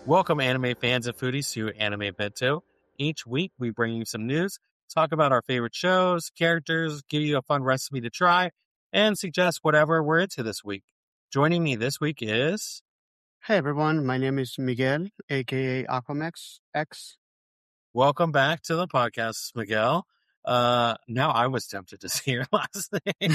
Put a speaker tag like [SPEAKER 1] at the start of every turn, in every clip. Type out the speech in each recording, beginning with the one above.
[SPEAKER 1] Welcome, anime fans and foodies, to Anime Bento. Each week, we bring you some news, talk about our favorite shows, characters, give you a fun recipe to try, and suggest whatever we're into this week. Joining me this week is...
[SPEAKER 2] Hey everyone, my name is Miguel, aka Aquamex X.
[SPEAKER 1] Welcome back to the podcast, Miguel. Now I was tempted to say your last name.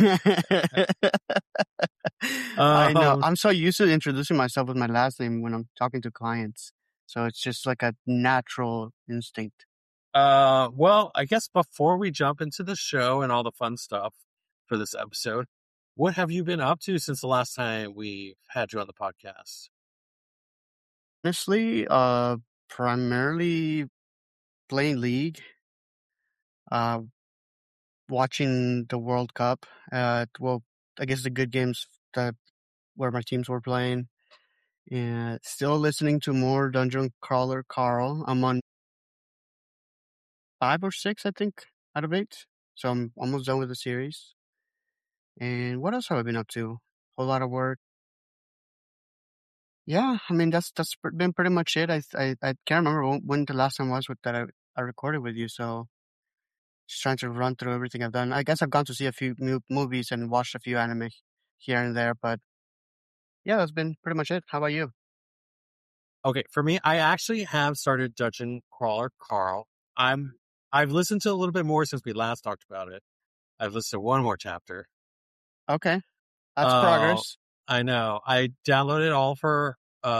[SPEAKER 2] I know. I'm so used to introducing myself with my last name when I'm talking to clients. So it's just like a natural instinct.
[SPEAKER 1] Well, I guess before we jump into the show and all the fun stuff for this episode, what have you been up to since the last time we had you on the podcast?
[SPEAKER 2] Honestly, primarily playing League, watching the World Cup, well, I guess the good games where my teams were playing, and still listening to more Dungeon Crawler Carl. I'm on 5 or 6, I think, out of 8. So I'm almost done with the series. And what else have I been up to? Whole lot of work. Yeah, I mean that's been pretty much it. I can't remember when the last time was that I recorded with you. So just trying to run through everything I've done. I guess I've gone to see a few new movies and watched a few anime here and there, but yeah, that's been pretty much it. How about you?
[SPEAKER 1] Okay, for me, I actually have started Dungeon Crawler Carl. I've listened to a little bit more since we last talked about it. I've listened to one more chapter.
[SPEAKER 2] Okay, that's progress.
[SPEAKER 1] I know. I downloaded it all for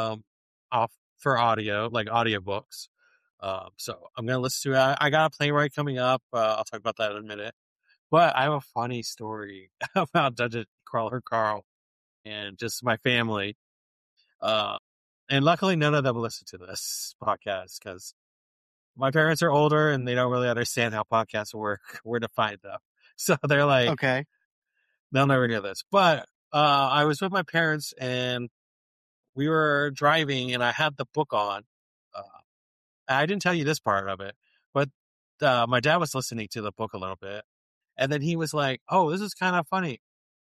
[SPEAKER 1] audio, like audiobooks. So I'm gonna listen to it. I got a playwright coming up. I'll talk about that in a minute. But I have a funny story about Dungeon Crawler Carl and just my family. And luckily none of them listen to this podcast because my parents are older and they don't really understand how podcasts work, where to find them. So they're like,
[SPEAKER 2] Okay,
[SPEAKER 1] they'll never hear this. But I was with my parents and we were driving and I had the book on. I didn't tell you this part of it, but my dad was listening to the book a little bit. And then he was like, oh, this is kind of funny.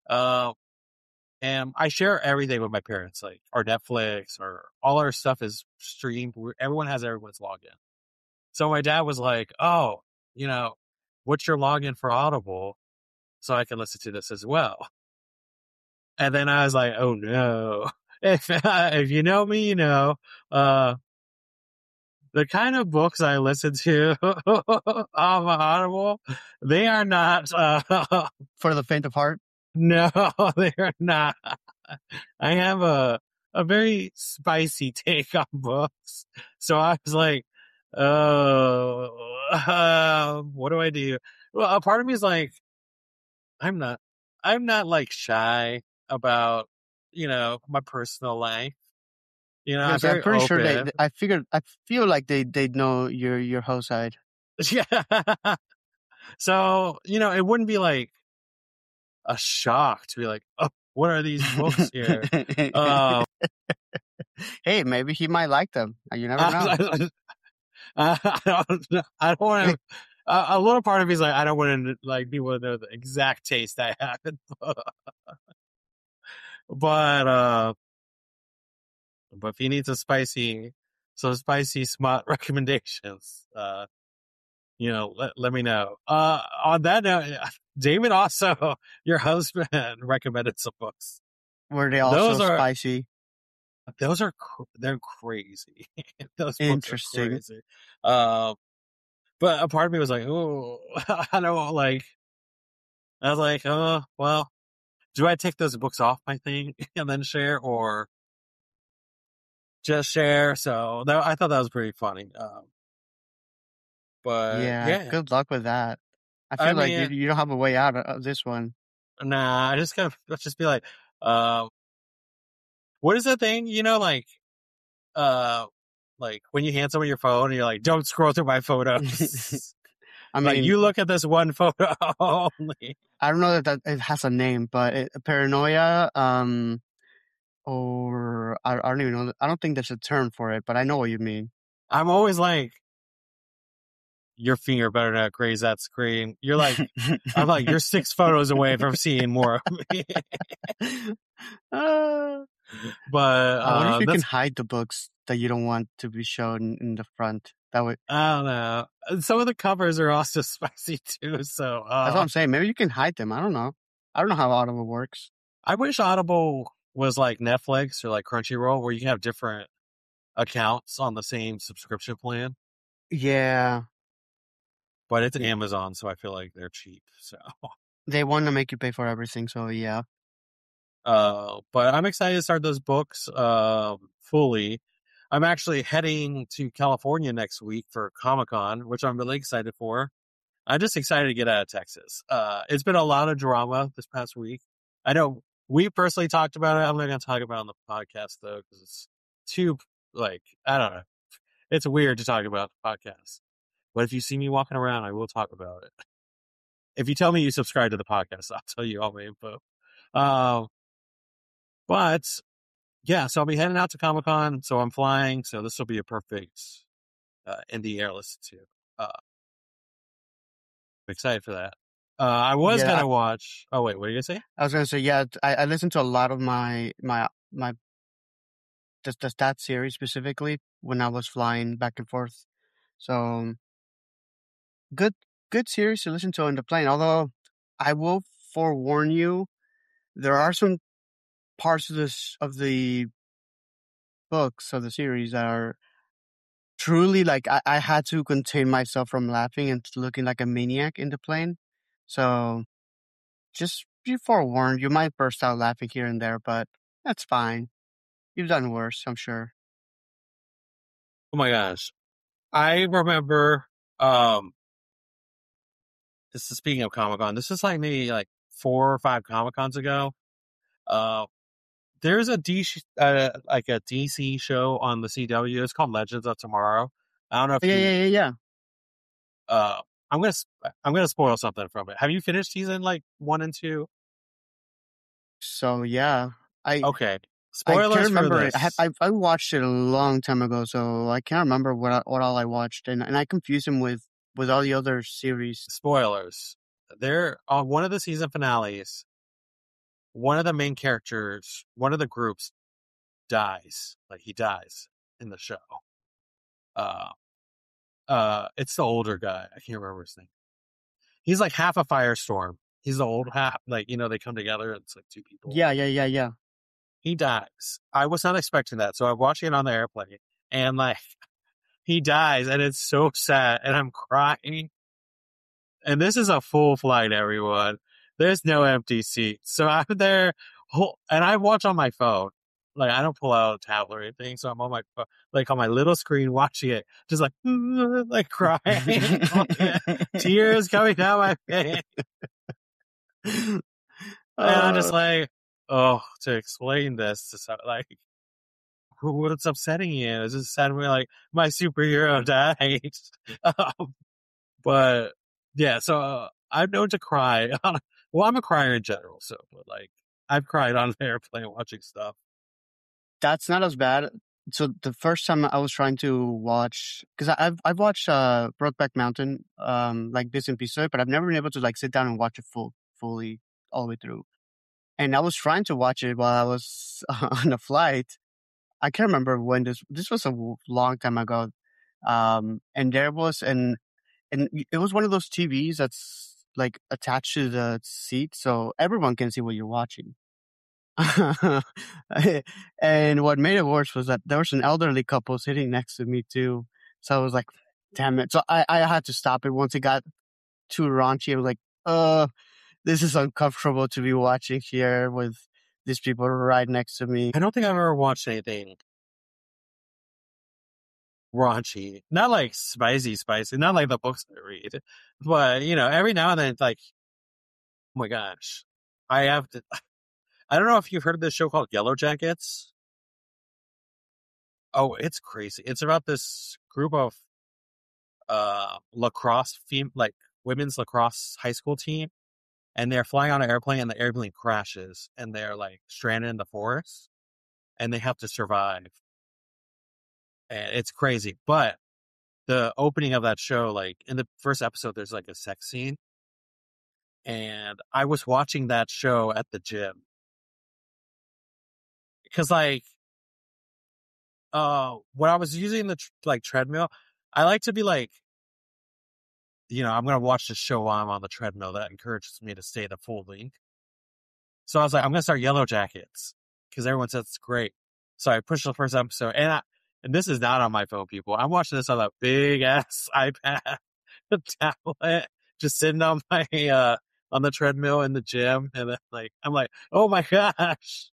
[SPEAKER 1] And I share everything with my parents, like our Netflix or all our stuff is streamed. Everyone has everyone's login. So my dad was like, oh, what's your login for Audible so I can listen to this as well? And then I was like, oh no. If you know me, you know, the kind of books I listen to on Audible, they are not,
[SPEAKER 2] for the faint of heart.
[SPEAKER 1] no, they are not. I have a very spicy take on books. So I was like, oh, what do I do? Well, a part of me is like, I'm not like shy about, my personal life. I'm
[SPEAKER 2] Because I'm
[SPEAKER 1] very
[SPEAKER 2] pretty sure
[SPEAKER 1] open.
[SPEAKER 2] I feel like they know your whole side.
[SPEAKER 1] Yeah. So, it wouldn't be like a shock to be like, oh, what are these books here?
[SPEAKER 2] Hey, maybe he might like them. You never know.
[SPEAKER 1] I don't want to. A little part of me is like, I don't want to like people to know the exact taste I have. But if he needs some spicy smart recommendations, let me know. On that note, David also, your husband, recommended some books.
[SPEAKER 2] Were they also spicy?
[SPEAKER 1] Those are they're crazy. Those
[SPEAKER 2] Interesting.
[SPEAKER 1] books are crazy. But a part of me was like, oh, I don't like. I was like, oh, well, do I take those books off my thing and then share, or just share? So I thought that was pretty funny. But yeah,
[SPEAKER 2] good luck with that. I feel like you don't have a way out of this one.
[SPEAKER 1] Nah, I just gotta let's just be like, what is the thing? Like when you hand someone your phone and you're like, don't scroll through my photos. I mean, like, you look at this one photo only.
[SPEAKER 2] I don't know that it has a name, but paranoia, or I don't even know. I don't think there's a term for it, but I know what you mean.
[SPEAKER 1] I'm always like, your finger better not graze that screen. You're like, I'm like, you're 6 photos away from seeing more of me. But
[SPEAKER 2] I wonder if you can
[SPEAKER 1] that's
[SPEAKER 2] hide the books that you don't want to be shown in the front. That way,
[SPEAKER 1] I don't know. Some of the covers are also spicy too. So
[SPEAKER 2] that's what I'm saying. Maybe you can hide them. I don't know. I don't know how Audible works.
[SPEAKER 1] I wish Audible was like Netflix or like Crunchyroll, where you can have different accounts on the same subscription plan.
[SPEAKER 2] Yeah,
[SPEAKER 1] But it's Amazon, so I feel like they're cheap. So,
[SPEAKER 2] they want to make you pay for everything. So yeah,
[SPEAKER 1] but I'm excited to start those books fully. I'm actually heading to California next week for Comic Con, which I'm really excited for. I'm just excited to get out of Texas. It's been a lot of drama this past week. I know we personally talked about it. I'm not going to talk about it on the podcast though, because it's too like I don't know. It's weird to talk about the podcast. But if you see me walking around, I will talk about it. If you tell me you subscribe to the podcast, I'll tell you all my info. Uh, but yeah, so I'll be heading out to Comic Con. So I'm flying. So this will be a perfect indie air listen to. I'm excited for that. I was
[SPEAKER 2] yeah.
[SPEAKER 1] gonna watch. Oh wait, what are you gonna say?
[SPEAKER 2] I was gonna say yeah. I listened to a lot of my the stat series specifically when I was flying back and forth. So good good series to listen to on the plane. Although I will forewarn you, there are some parts of this of the books of the series that are truly like I had to contain myself from laughing and looking like a maniac in the plane. So just be forewarned, you might burst out laughing here and there, but that's fine. You've done worse, I'm sure.
[SPEAKER 1] Oh my gosh, I remember. Um, this is speaking of Comic Con. This is like maybe like 4 or 5 Comic Cons ago. Uh, there's a like a DC show on the CW. It's called Legends of Tomorrow. I don't know if
[SPEAKER 2] Yeah,
[SPEAKER 1] you.
[SPEAKER 2] yeah, yeah, yeah.
[SPEAKER 1] Uh, I'm gonna I'm gonna spoil something from it. Have you finished season like 1 and 2?
[SPEAKER 2] So yeah, I
[SPEAKER 1] Okay,
[SPEAKER 2] I can't
[SPEAKER 1] spoilers for
[SPEAKER 2] remember it.
[SPEAKER 1] this.
[SPEAKER 2] I watched it a long time ago, so I can't remember what all I watched, and I confuse him with all the other series.
[SPEAKER 1] Spoilers. They're on one of the season finales. One of the main characters, one of the groups dies. Like he dies in the show. Uh, it's the older guy. I can't remember his name. He's like half a firestorm. He's the old half. Like they come together. And it's like 2 people.
[SPEAKER 2] Yeah, yeah, yeah, yeah.
[SPEAKER 1] He dies. I was not expecting that, so I'm watching it on the airplane, and like he dies, and it's so sad, and I'm crying. And this is a full flight, everyone. There's no empty seats. So I'm there, and I watch on my phone. Like, I don't pull out a tablet or anything. So I'm on my, like, on my little screen watching it, just like, like crying, tears coming down my face. And I'm just
[SPEAKER 2] uh,
[SPEAKER 1] like, oh, to explain this, like, what's upsetting you? It's just sad. Like, my superhero died. But yeah, so I'm known to cry. Well, I'm a crier in general, so but like I've cried on an airplane watching stuff.
[SPEAKER 2] that's not as bad. So the first time I was trying to watch, because I've watched Brokeback Mountain like bits and pieces of it, but I've never been able to like sit down and watch it fully all the way through. And I was trying to watch it while I was on a flight. I can't remember when this was a long time ago. And there was and it was one of those TVs that's like attached to the seat, so everyone can see what you're watching. And what made it worse was that there was an elderly couple sitting next to me too. So I was like, damn it. So I had to stop it once it got too raunchy. I was like, this is uncomfortable to be watching here with these people right next to me.
[SPEAKER 1] I don't think I've ever watched anything raunchy, not like spicy, not like the books I read, but every now and then it's like, oh my gosh, I have to. I don't know if you've heard of this show called Yellow Jackets. Oh, it's crazy. It's about this group of lacrosse like women's lacrosse high school team, and they're flying on an airplane, and the airplane crashes, and they're like stranded in the forest, and they have to survive. And it's crazy. But the opening of that show, like in the first episode, there's like a sex scene, and I was watching that show at the gym, because like when I was using the like treadmill, I like to be like, I'm gonna watch the show while I'm on the treadmill. That encourages me to stay the full length. So I was like, I'm gonna start Yellow Jackets because everyone says it's great. So I pushed the first episode, and this is not on my phone, people. I'm watching this on a big ass iPad, tablet, just sitting on my on the treadmill in the gym, and then I'm like, oh my gosh,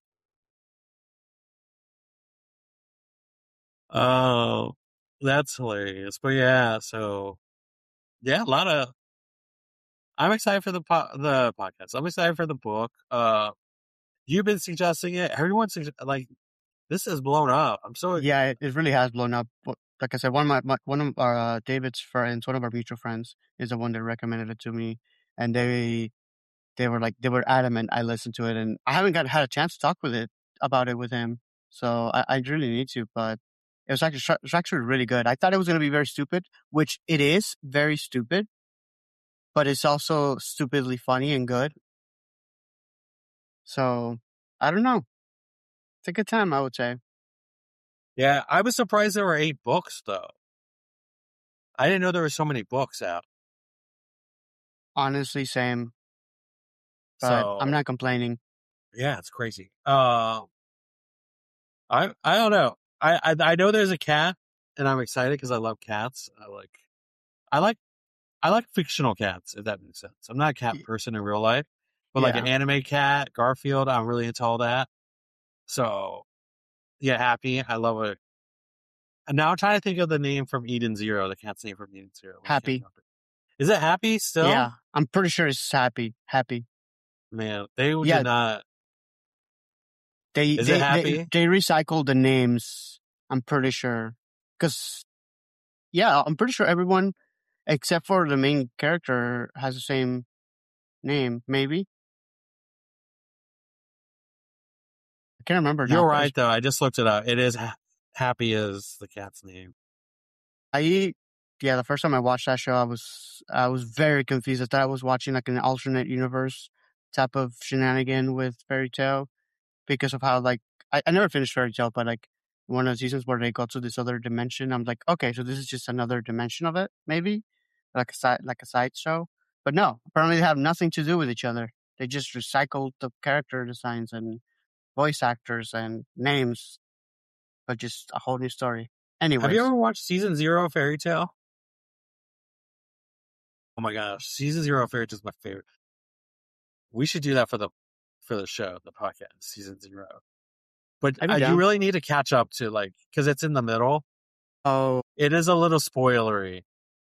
[SPEAKER 1] oh, that's hilarious. But yeah, so yeah, a lot of. I'm excited for the podcast. I'm excited for the book. You've been suggesting it. Everyone's like this has blown up. I'm so
[SPEAKER 2] Yeah, it really has blown up. Like I said, one of our David's friends, one of our mutual friends, is the one that recommended it to me, and they were adamant I listened to it, and I haven't had a chance to talk about it with him, so I really need to. But it's actually really good. I thought it was going to be very stupid, which it is very stupid, but it's also stupidly funny and good. So I don't know. It's a good time, I would say.
[SPEAKER 1] yeah. I was surprised there were 8 books though. I didn't know there were so many books out.
[SPEAKER 2] Honestly, same, but I'm
[SPEAKER 1] So
[SPEAKER 2] not complaining.
[SPEAKER 1] yeah, it's crazy. I don't know. I know there's a cat, and I'm excited because I love cats. I like I like fictional cats, if that makes sense. I'm not a cat
[SPEAKER 2] Y-
[SPEAKER 1] person in real life, but like an
[SPEAKER 2] Yeah,
[SPEAKER 1] anime cat, Garfield, I'm really into all that. So yeah, Happy. I love it. And now I'm trying to think of the name from Eden Zero, the cat's name from Eden Zero. I can't
[SPEAKER 2] happy.
[SPEAKER 1] remember. Is it Happy still?
[SPEAKER 2] Yeah, I'm pretty sure it's happy. Happy.
[SPEAKER 1] Man, they did
[SPEAKER 2] Yeah,
[SPEAKER 1] not.
[SPEAKER 2] they
[SPEAKER 1] Is it
[SPEAKER 2] they they
[SPEAKER 1] Happy?
[SPEAKER 2] they recycled the names. I'm pretty sure, because yeah, I'm pretty sure everyone except for the main character has the same name. Maybe I can't remember now,
[SPEAKER 1] You're
[SPEAKER 2] but
[SPEAKER 1] right, though. I just looked it up. It is Happy is the cat's name.
[SPEAKER 2] I yeah, the first time I watched that show, I was very confused. I thought I was watching like an alternate universe type of shenanigan with Fairy Tale because of how like I never finished Fairy Tale, but like one of the seasons where they go to this other dimension, I'm like, okay, so this is just another dimension of it, maybe like a side show. But no, apparently they have nothing to do with each other. They just recycled the character designs and voice actors and names, but just a whole new story.
[SPEAKER 1] Have you
[SPEAKER 2] Anyways,
[SPEAKER 1] ever watched season 0 of Fairy Tale? Oh my gosh, season 0 of Fairy Tale is my favorite. We should do that for the show, the podcast, season 0. But
[SPEAKER 2] I'd be
[SPEAKER 1] you
[SPEAKER 2] down.
[SPEAKER 1] really need to catch up to because it's in the middle.
[SPEAKER 2] Oh,
[SPEAKER 1] It is a little spoilery.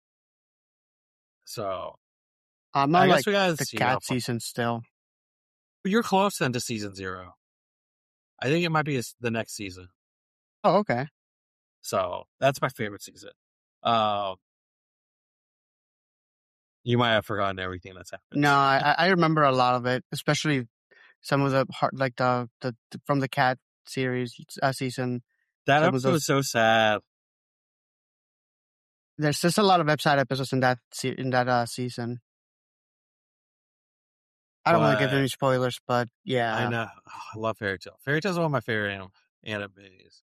[SPEAKER 1] So
[SPEAKER 2] I'm
[SPEAKER 1] I
[SPEAKER 2] on
[SPEAKER 1] guess
[SPEAKER 2] like
[SPEAKER 1] we gotta
[SPEAKER 2] the
[SPEAKER 1] see how
[SPEAKER 2] cat
[SPEAKER 1] far.
[SPEAKER 2] season still.
[SPEAKER 1] But you're close then to season 0. I think it might be the next season.
[SPEAKER 2] Oh, okay.
[SPEAKER 1] So that's my favorite season. Um, you might have forgotten everything that's happened.
[SPEAKER 2] No, I remember a lot of it, especially some of the like from the cat series season.
[SPEAKER 1] That
[SPEAKER 2] Some of
[SPEAKER 1] episode
[SPEAKER 2] those.
[SPEAKER 1] was so sad.
[SPEAKER 2] There's just a lot of website episodes in that season. I don't want to give
[SPEAKER 1] But
[SPEAKER 2] any spoilers, but
[SPEAKER 1] I
[SPEAKER 2] yeah,
[SPEAKER 1] know I love Fairy Tale. Fairy Tale is one of my favorite animes.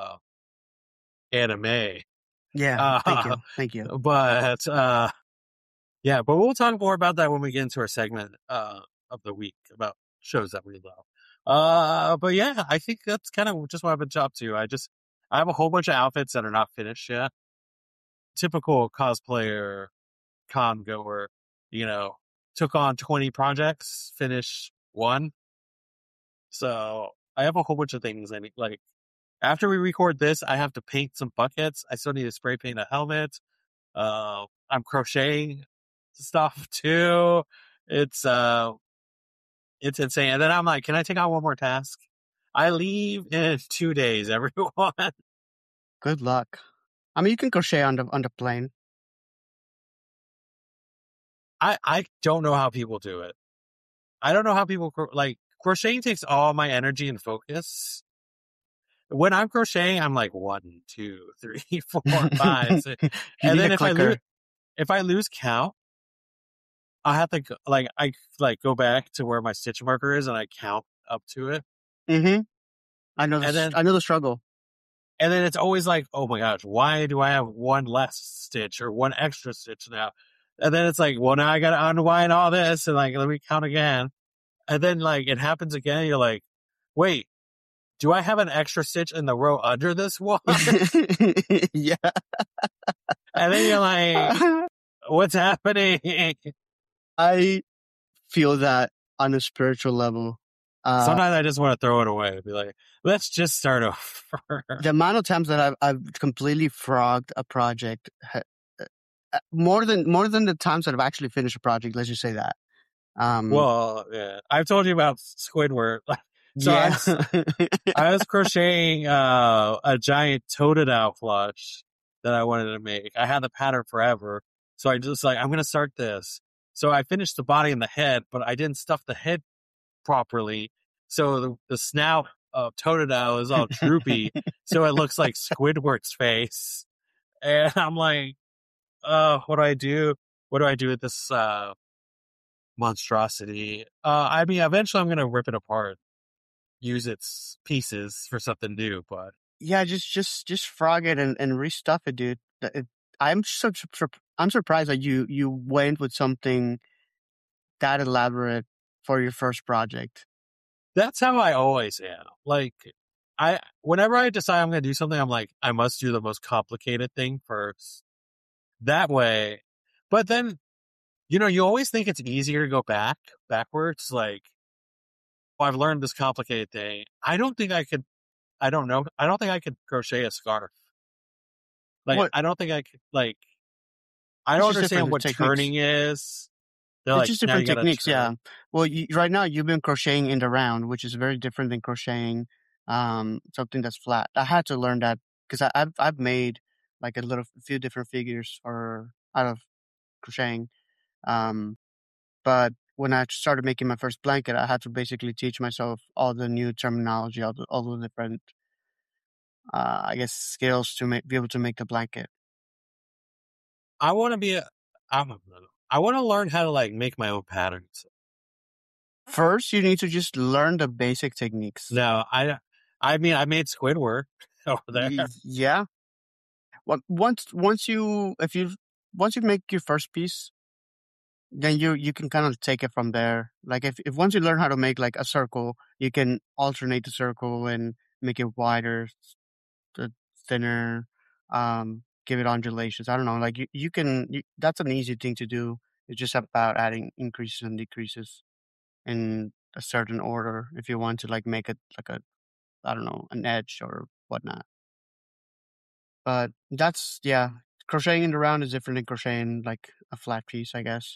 [SPEAKER 1] Anime.
[SPEAKER 2] yeah. Thank
[SPEAKER 1] Uh,
[SPEAKER 2] you, thank you.
[SPEAKER 1] but yeah, but we'll talk more about that when we get into our segment of the week about shows that we love. But yeah, I think that's kind of just what I've been up to. I have a whole bunch of outfits that are not finished yet. Typical cosplayer con goer, you know, took on 20 projects, finished one. So I have a whole bunch of things I need. Like after we record this, I have to paint some buckets. I still need to spray paint a helmet. I'm crocheting stuff too. It's uh, it's insane. And then I'm like, can I take on one more task? I leave in 2 days, everyone.
[SPEAKER 2] Good luck. I mean, you can crochet on the plane.
[SPEAKER 1] I don't know how people do it. I don't know how people like crocheting takes all my energy and focus. When I'm crocheting, I'm like 1, 2, 3, 4, 5, 6.
[SPEAKER 2] You
[SPEAKER 1] And
[SPEAKER 2] need
[SPEAKER 1] then
[SPEAKER 2] a clicker.
[SPEAKER 1] if I lose count, I have to I go back to where my stitch marker is and I count up to it.
[SPEAKER 2] Mm-hmm. I know
[SPEAKER 1] And
[SPEAKER 2] this.
[SPEAKER 1] then
[SPEAKER 2] I know the struggle.
[SPEAKER 1] it's always like, oh my gosh, why do I have one less stitch or one extra stitch now? And then it's like, well, now I got to unwind all this and like, let me count again. And then like it happens again. You're like, wait, do I have an extra stitch in the row under this one?
[SPEAKER 2] Yeah.
[SPEAKER 1] And then you're like, what's happening?
[SPEAKER 2] I feel that on a spiritual level.
[SPEAKER 1] Sometimes I just want to throw it away and be like, let's just start over.
[SPEAKER 2] The amount of times that I've completely frogged a project, more than the times that I've actually finished a project. Let's just say that.
[SPEAKER 1] Well, yeah, I've told you about Squidward. So
[SPEAKER 2] Yeah.
[SPEAKER 1] I was crocheting a giant Totodile plush that I wanted to make. I had the pattern forever, so I just like, I'm gonna start this. So I finished the body and the head, but I didn't stuff the head properly. So the snout of Totodile is all droopy, so it looks like Squidward's face. And I'm like, what do I do? What do I do with this monstrosity? I mean, eventually I'm gonna rip it apart, use its pieces for something new, but
[SPEAKER 2] Yeah, just frog it and restuff it, dude. I'm I'm surprised that you went with something that elaborate for your first project.
[SPEAKER 1] that's how I always am. Like, whenever I decide I'm going to do something, I'm like, I must do the most complicated thing first. That way, but then, you always think it's easier to go backwards. Like, well, I've learned this complicated thing. I don't think I could, I don't know. I don't think I could crochet a scarf. Like,
[SPEAKER 2] What?
[SPEAKER 1] I don't think I could, like, I
[SPEAKER 2] It's
[SPEAKER 1] don't
[SPEAKER 2] just
[SPEAKER 1] understand
[SPEAKER 2] different
[SPEAKER 1] what
[SPEAKER 2] techniques.
[SPEAKER 1] turning is. They're
[SPEAKER 2] It's
[SPEAKER 1] like,
[SPEAKER 2] just
[SPEAKER 1] now you
[SPEAKER 2] different
[SPEAKER 1] got to
[SPEAKER 2] techniques,
[SPEAKER 1] turn.
[SPEAKER 2] yeah. Well, right now you've been crocheting in the round, which is very different than crocheting something that's flat. I had to learn that because I've made like a few different figures or out of crocheting. Um, but when I started making my first blanket, I had to basically teach myself all the new terminology, all the different I guess skills to be able to make the blanket.
[SPEAKER 1] I want to be I'm, I want to learn how to like make my own patterns.
[SPEAKER 2] First, you need to just learn the basic techniques.
[SPEAKER 1] No, I mean, I made Squidward over there.
[SPEAKER 2] Yeah. Once you if you once you make your first piece, then you can kind of take it from there. Like if once you learn how to make like a circle, you can alternate the circle and make it wider, thinner, give it undulations. I don't know. Like that's an easy thing to do. It's just about adding increases and decreases in a certain order if you want to like make it like a I don't know an edge or whatnot. But that's yeah, crocheting in the round is different than crocheting like a flat piece, I guess.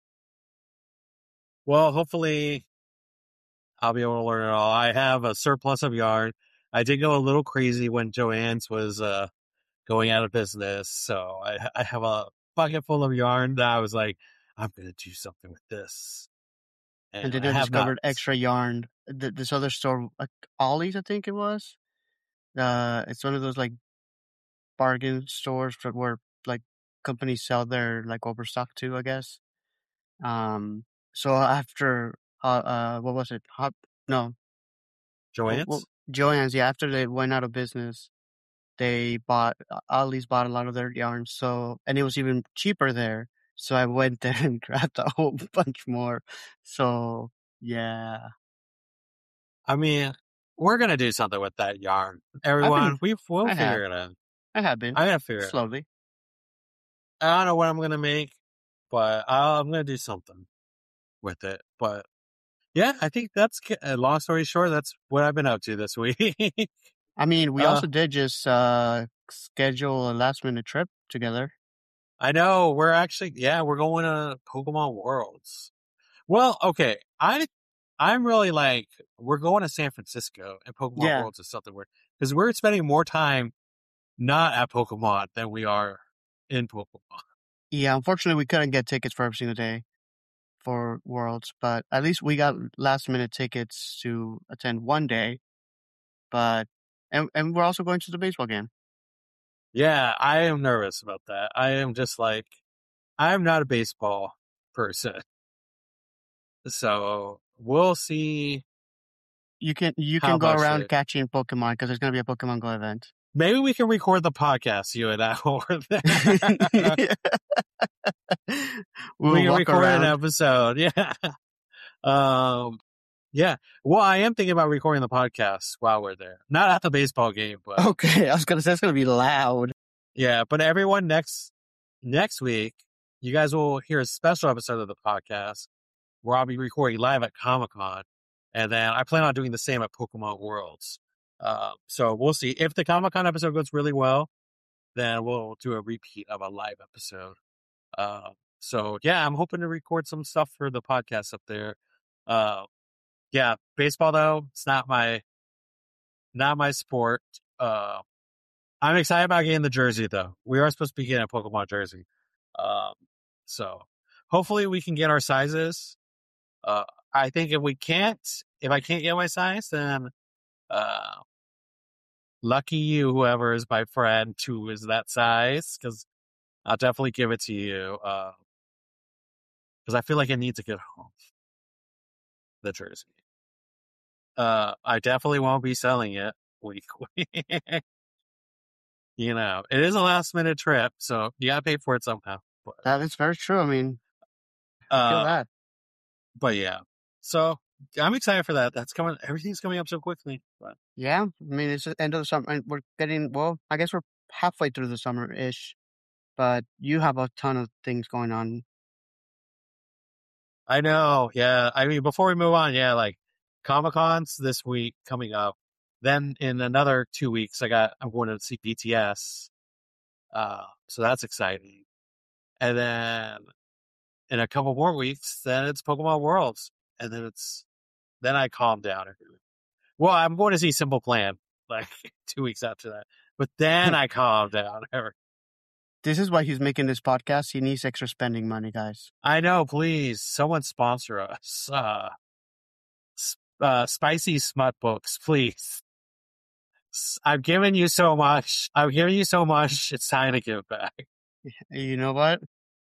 [SPEAKER 1] Well, hopefully I'll be able to learn it all. I have a surplus of yarn. I did go a little crazy when Joann's was going out of business, so I have a bucket full of yarn that I was like, I'm gonna do something with this,
[SPEAKER 2] And
[SPEAKER 1] and
[SPEAKER 2] then
[SPEAKER 1] I
[SPEAKER 2] I
[SPEAKER 1] have not.
[SPEAKER 2] discovered extra yarn. This other store, like Ollie's, I think it was. It's one of those like bargain stores where like companies sell their like overstock too, I guess. Um, so after what was it? No,
[SPEAKER 1] Joann's?
[SPEAKER 2] Joann's. Yeah, after they went out of business, they bought Ollie's bought a lot of their yarns. So and it was even cheaper there. So I went there and grabbed a whole bunch more. So yeah,
[SPEAKER 1] I mean, we're gonna do something with that yarn,
[SPEAKER 2] I've been,
[SPEAKER 1] everyone. We'll
[SPEAKER 2] I have,
[SPEAKER 1] figure it out.
[SPEAKER 2] I have been
[SPEAKER 1] I'm gonna figure it out.
[SPEAKER 2] slowly.
[SPEAKER 1] I don't know what I'm gonna make, but I'm gonna do something with it. But yeah, I think that's long story short. That's what I've been up to this week.
[SPEAKER 2] I mean, we
[SPEAKER 1] uh,
[SPEAKER 2] also did just schedule a last minute trip together.
[SPEAKER 1] I know we're going to Pokemon Worlds. Well, okay, I'm really like we're going to San Francisco, and Pokemon
[SPEAKER 2] Yeah,
[SPEAKER 1] Worlds is something we're because we're spending more time not at Pokemon than we are in Pokemon.
[SPEAKER 2] yeah. Unfortunately, we couldn't get tickets for every single day for Worlds, but at least we got last minute tickets to attend one day. But and we're also going to the baseball game.
[SPEAKER 1] Yeah, I am nervous about that. I am just like I'm not a baseball person, so we'll see
[SPEAKER 2] You can
[SPEAKER 1] How
[SPEAKER 2] go
[SPEAKER 1] much
[SPEAKER 2] around
[SPEAKER 1] it?
[SPEAKER 2] catching Pokemon because there's gonna be a Pokemon Go event.
[SPEAKER 1] Maybe we can record the podcast, you and I, over there. We
[SPEAKER 2] We'll
[SPEAKER 1] can
[SPEAKER 2] walk
[SPEAKER 1] record an
[SPEAKER 2] around.
[SPEAKER 1] episode. Yeah. Um, yeah. Well, I am thinking about recording the podcast while we're there. Not at the baseball game, but
[SPEAKER 2] Okay, I was gonna say it's gonna be loud.
[SPEAKER 1] yeah. But everyone, next week, you guys will hear a special episode of the podcast where I'll be recording live at Comic-Con. And then I plan on doing the same at Pokemon Worlds. So we'll see. If the Comic-Con episode goes really well, then we'll do a repeat of a live episode. So yeah, I'm hoping to record some stuff for the podcast up there. Yeah, baseball though, it's not my sport. I'm excited about getting the jersey though. We are supposed to be getting a Pokemon jersey. So hopefully we can get our sizes. I think if I can't get my size, then lucky you, whoever is my friend who is that size, because I'll definitely give it to you. Because I feel like I need to get home the jersey. I definitely won't be selling it weekly. It is a last minute trip, so you gotta pay for it somehow.
[SPEAKER 2] That is very true. I mean, I feel that.
[SPEAKER 1] But yeah, so I'm excited for that. That's coming. Everything's coming up so quickly. But
[SPEAKER 2] Yeah, I mean, it's the end of the summer, and I guess we're halfway through the summer-ish, but you have a ton of things going on.
[SPEAKER 1] I know. Yeah. I mean, before we move on, yeah, like Comic-Con's this week coming up. Then in another 2 weeks, I'm going to see BTS. So that's exciting. And then in a couple more weeks, then it's Pokemon Worlds. And then I calm down every week. Well, I'm going to see Simple Plan like 2 weeks after that. But then I calm down.
[SPEAKER 2] This is why he's making this podcast. He needs extra spending money, guys.
[SPEAKER 1] I know, please. Someone sponsor us. Spicy Smut Books, please. I've given you so much. It's time to give back.
[SPEAKER 2] You know what?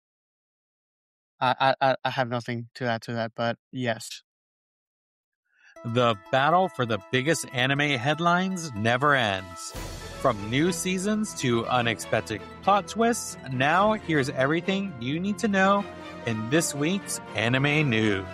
[SPEAKER 2] I have nothing to add to that, but yes.
[SPEAKER 1] The battle for the biggest anime headlines never ends. From new seasons to unexpected plot twists, now here's everything you need to know in this week's anime news.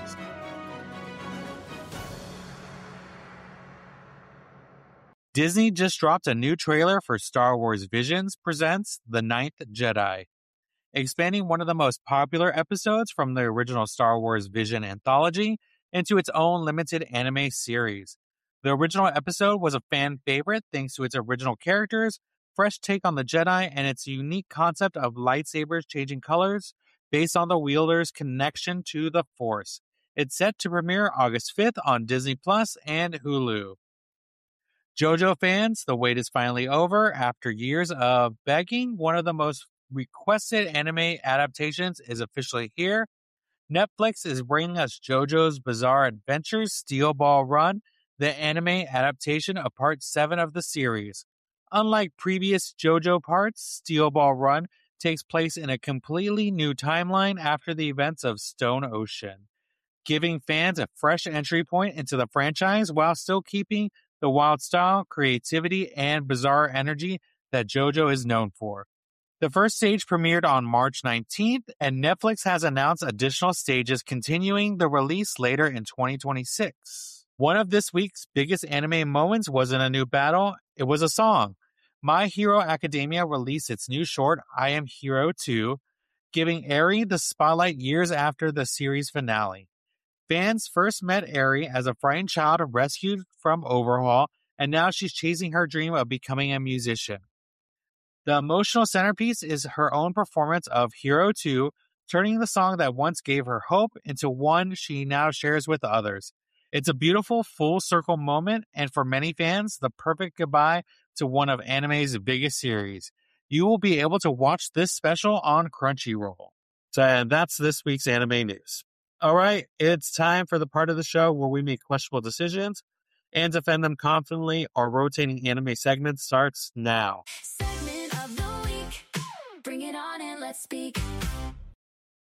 [SPEAKER 1] Disney just dropped a new trailer for Star Wars Visions Presents The Ninth Jedi, expanding one of the most popular episodes from the original Star Wars Vision anthology into its own limited anime series. The original episode was a fan favorite thanks to its original characters, fresh take on the Jedi, and its unique concept of lightsabers changing colors based on the wielder's connection to the Force. It's set to premiere August 5th on Disney Plus and Hulu. JoJo fans, the wait is finally over. After years of begging, one of the most requested anime adaptations is officially here. Netflix is bringing us JoJo's Bizarre Adventures Steel Ball Run, the anime adaptation of part 7 of the series. Unlike previous JoJo parts, Steel Ball Run takes place in a completely new timeline after the events of Stone Ocean, giving fans a fresh entry point into the franchise while still keeping the wild style, creativity, and bizarre energy that JoJo is known for. The first stage premiered on March 19th, and Netflix has announced additional stages continuing the release later in 2026. One of this week's biggest anime moments wasn't a new battle, it was a song. My Hero Academia released its new short, I Am Hero 2, giving Eri the spotlight years after the series finale. Fans first met Eri as a frightened child rescued from Overhaul, and now she's chasing her dream of becoming a musician. The emotional centerpiece is her own performance of Hero 2, turning the song that once gave her hope into one she now shares with others. It's a beautiful full circle moment, and for many fans, the perfect goodbye to one of anime's biggest series. You will be able to watch this special on Crunchyroll. So that's this week's anime news. All right, it's time for the part of the show where we make questionable decisions and defend them confidently. Our rotating anime segment starts now. Segment of the week. Bring it on and let's speak.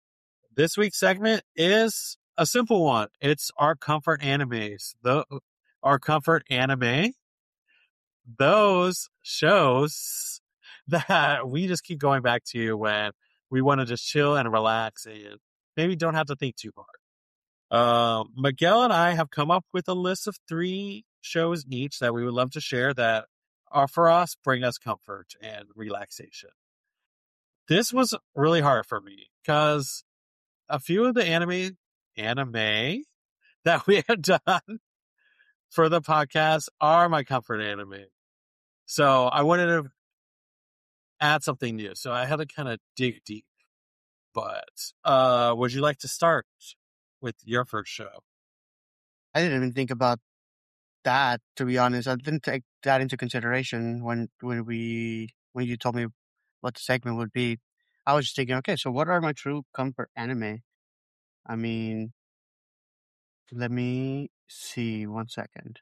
[SPEAKER 1] This week's segment is a simple one. It's our comfort animes. our comfort anime, those shows that we just keep going back to when we want to just chill and relax and maybe don't have to think too hard. Miguel and I have come up with a list of 3 shows each that we would love to share that are for us, bring us comfort and relaxation. This was really hard for me because a few of the anime that we had done for the podcast are my comfort anime. So I wanted to add something new. So I had to kind of dig deep. But would you like to start with your first show?
[SPEAKER 2] I didn't even think about that, to be honest. I didn't take that into consideration when you told me what the segment would be. I was just thinking, okay, so what are my true comfort anime? I mean, let me see 1 second.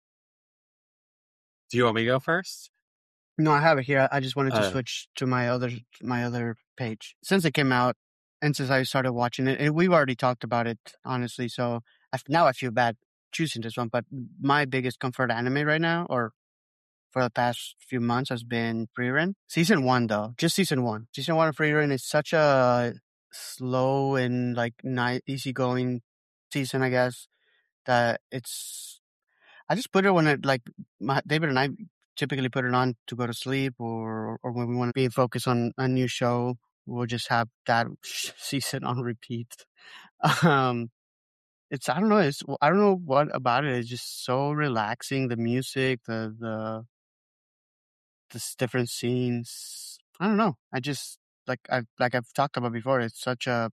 [SPEAKER 1] Do you want me to go first?
[SPEAKER 2] No, I have it here. I just wanted to
[SPEAKER 1] Uh,
[SPEAKER 2] switch to my other page since it came out and since I started watching it. And we've already talked about it, honestly. So now I feel bad choosing this one. But my biggest comfort anime right now, or for the past few months, has been Frieren. Season one, though, just season one. Season one of Frieren is such a slow and like nice, easygoing season, I guess, that it's I just put it when it like David and I typically put it on to go to sleep, or when we want to be focused on a new show, we'll just have that season on repeat. Um, I don't know, I don't know what about it. It's just so relaxing. The music, the different scenes. I don't know. I just like I've talked about before. It's such a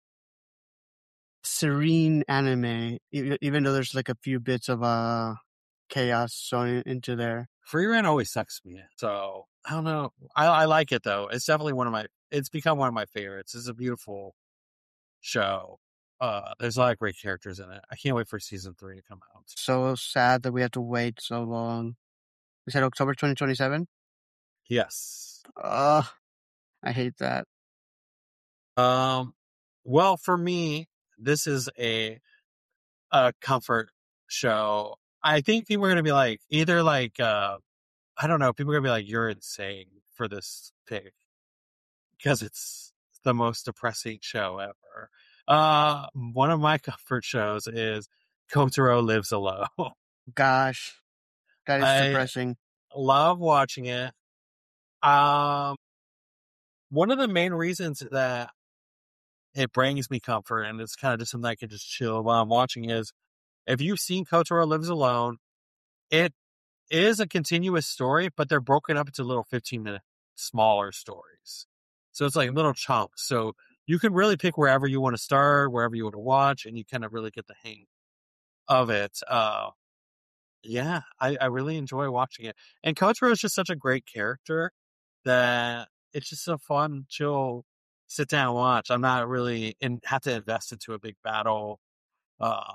[SPEAKER 2] serene anime, even though there's like a few bits of chaos thrown into there.
[SPEAKER 1] Free Rent always sucks me in. So I don't know. I like it though. It's definitely it's become one of my favorites. It's a beautiful show. There's a lot of great characters in it. I can't wait for season 3 to come out.
[SPEAKER 2] So sad that we had to wait so long. We said October 2027.
[SPEAKER 1] Yes.
[SPEAKER 2] Ugh, I hate that.
[SPEAKER 1] Um, well, for me, this is a comfort show. I think people are gonna be like either like I don't know, people are gonna be like, you're insane for this pick because it's the most depressing show ever. One of my comfort shows is Kotaro Lives Alone.
[SPEAKER 2] Gosh, that is
[SPEAKER 1] I
[SPEAKER 2] depressing.
[SPEAKER 1] love watching it. Um, one of the main reasons that it brings me comfort and it's kind of just something I can just chill while I'm watching is if you've seen Kotaro Lives Alone, it is a continuous story, but they're broken up into little 15-minute smaller stories. So it's like little chunks. So you can really pick wherever you want to start, wherever you want to watch, and you kind of really get the hang of it. Yeah, I really enjoy watching it. And Kotaro is just such a great character that it's just a fun, chill, sit down watch. I'm not really have to invest into a big battle. Uh,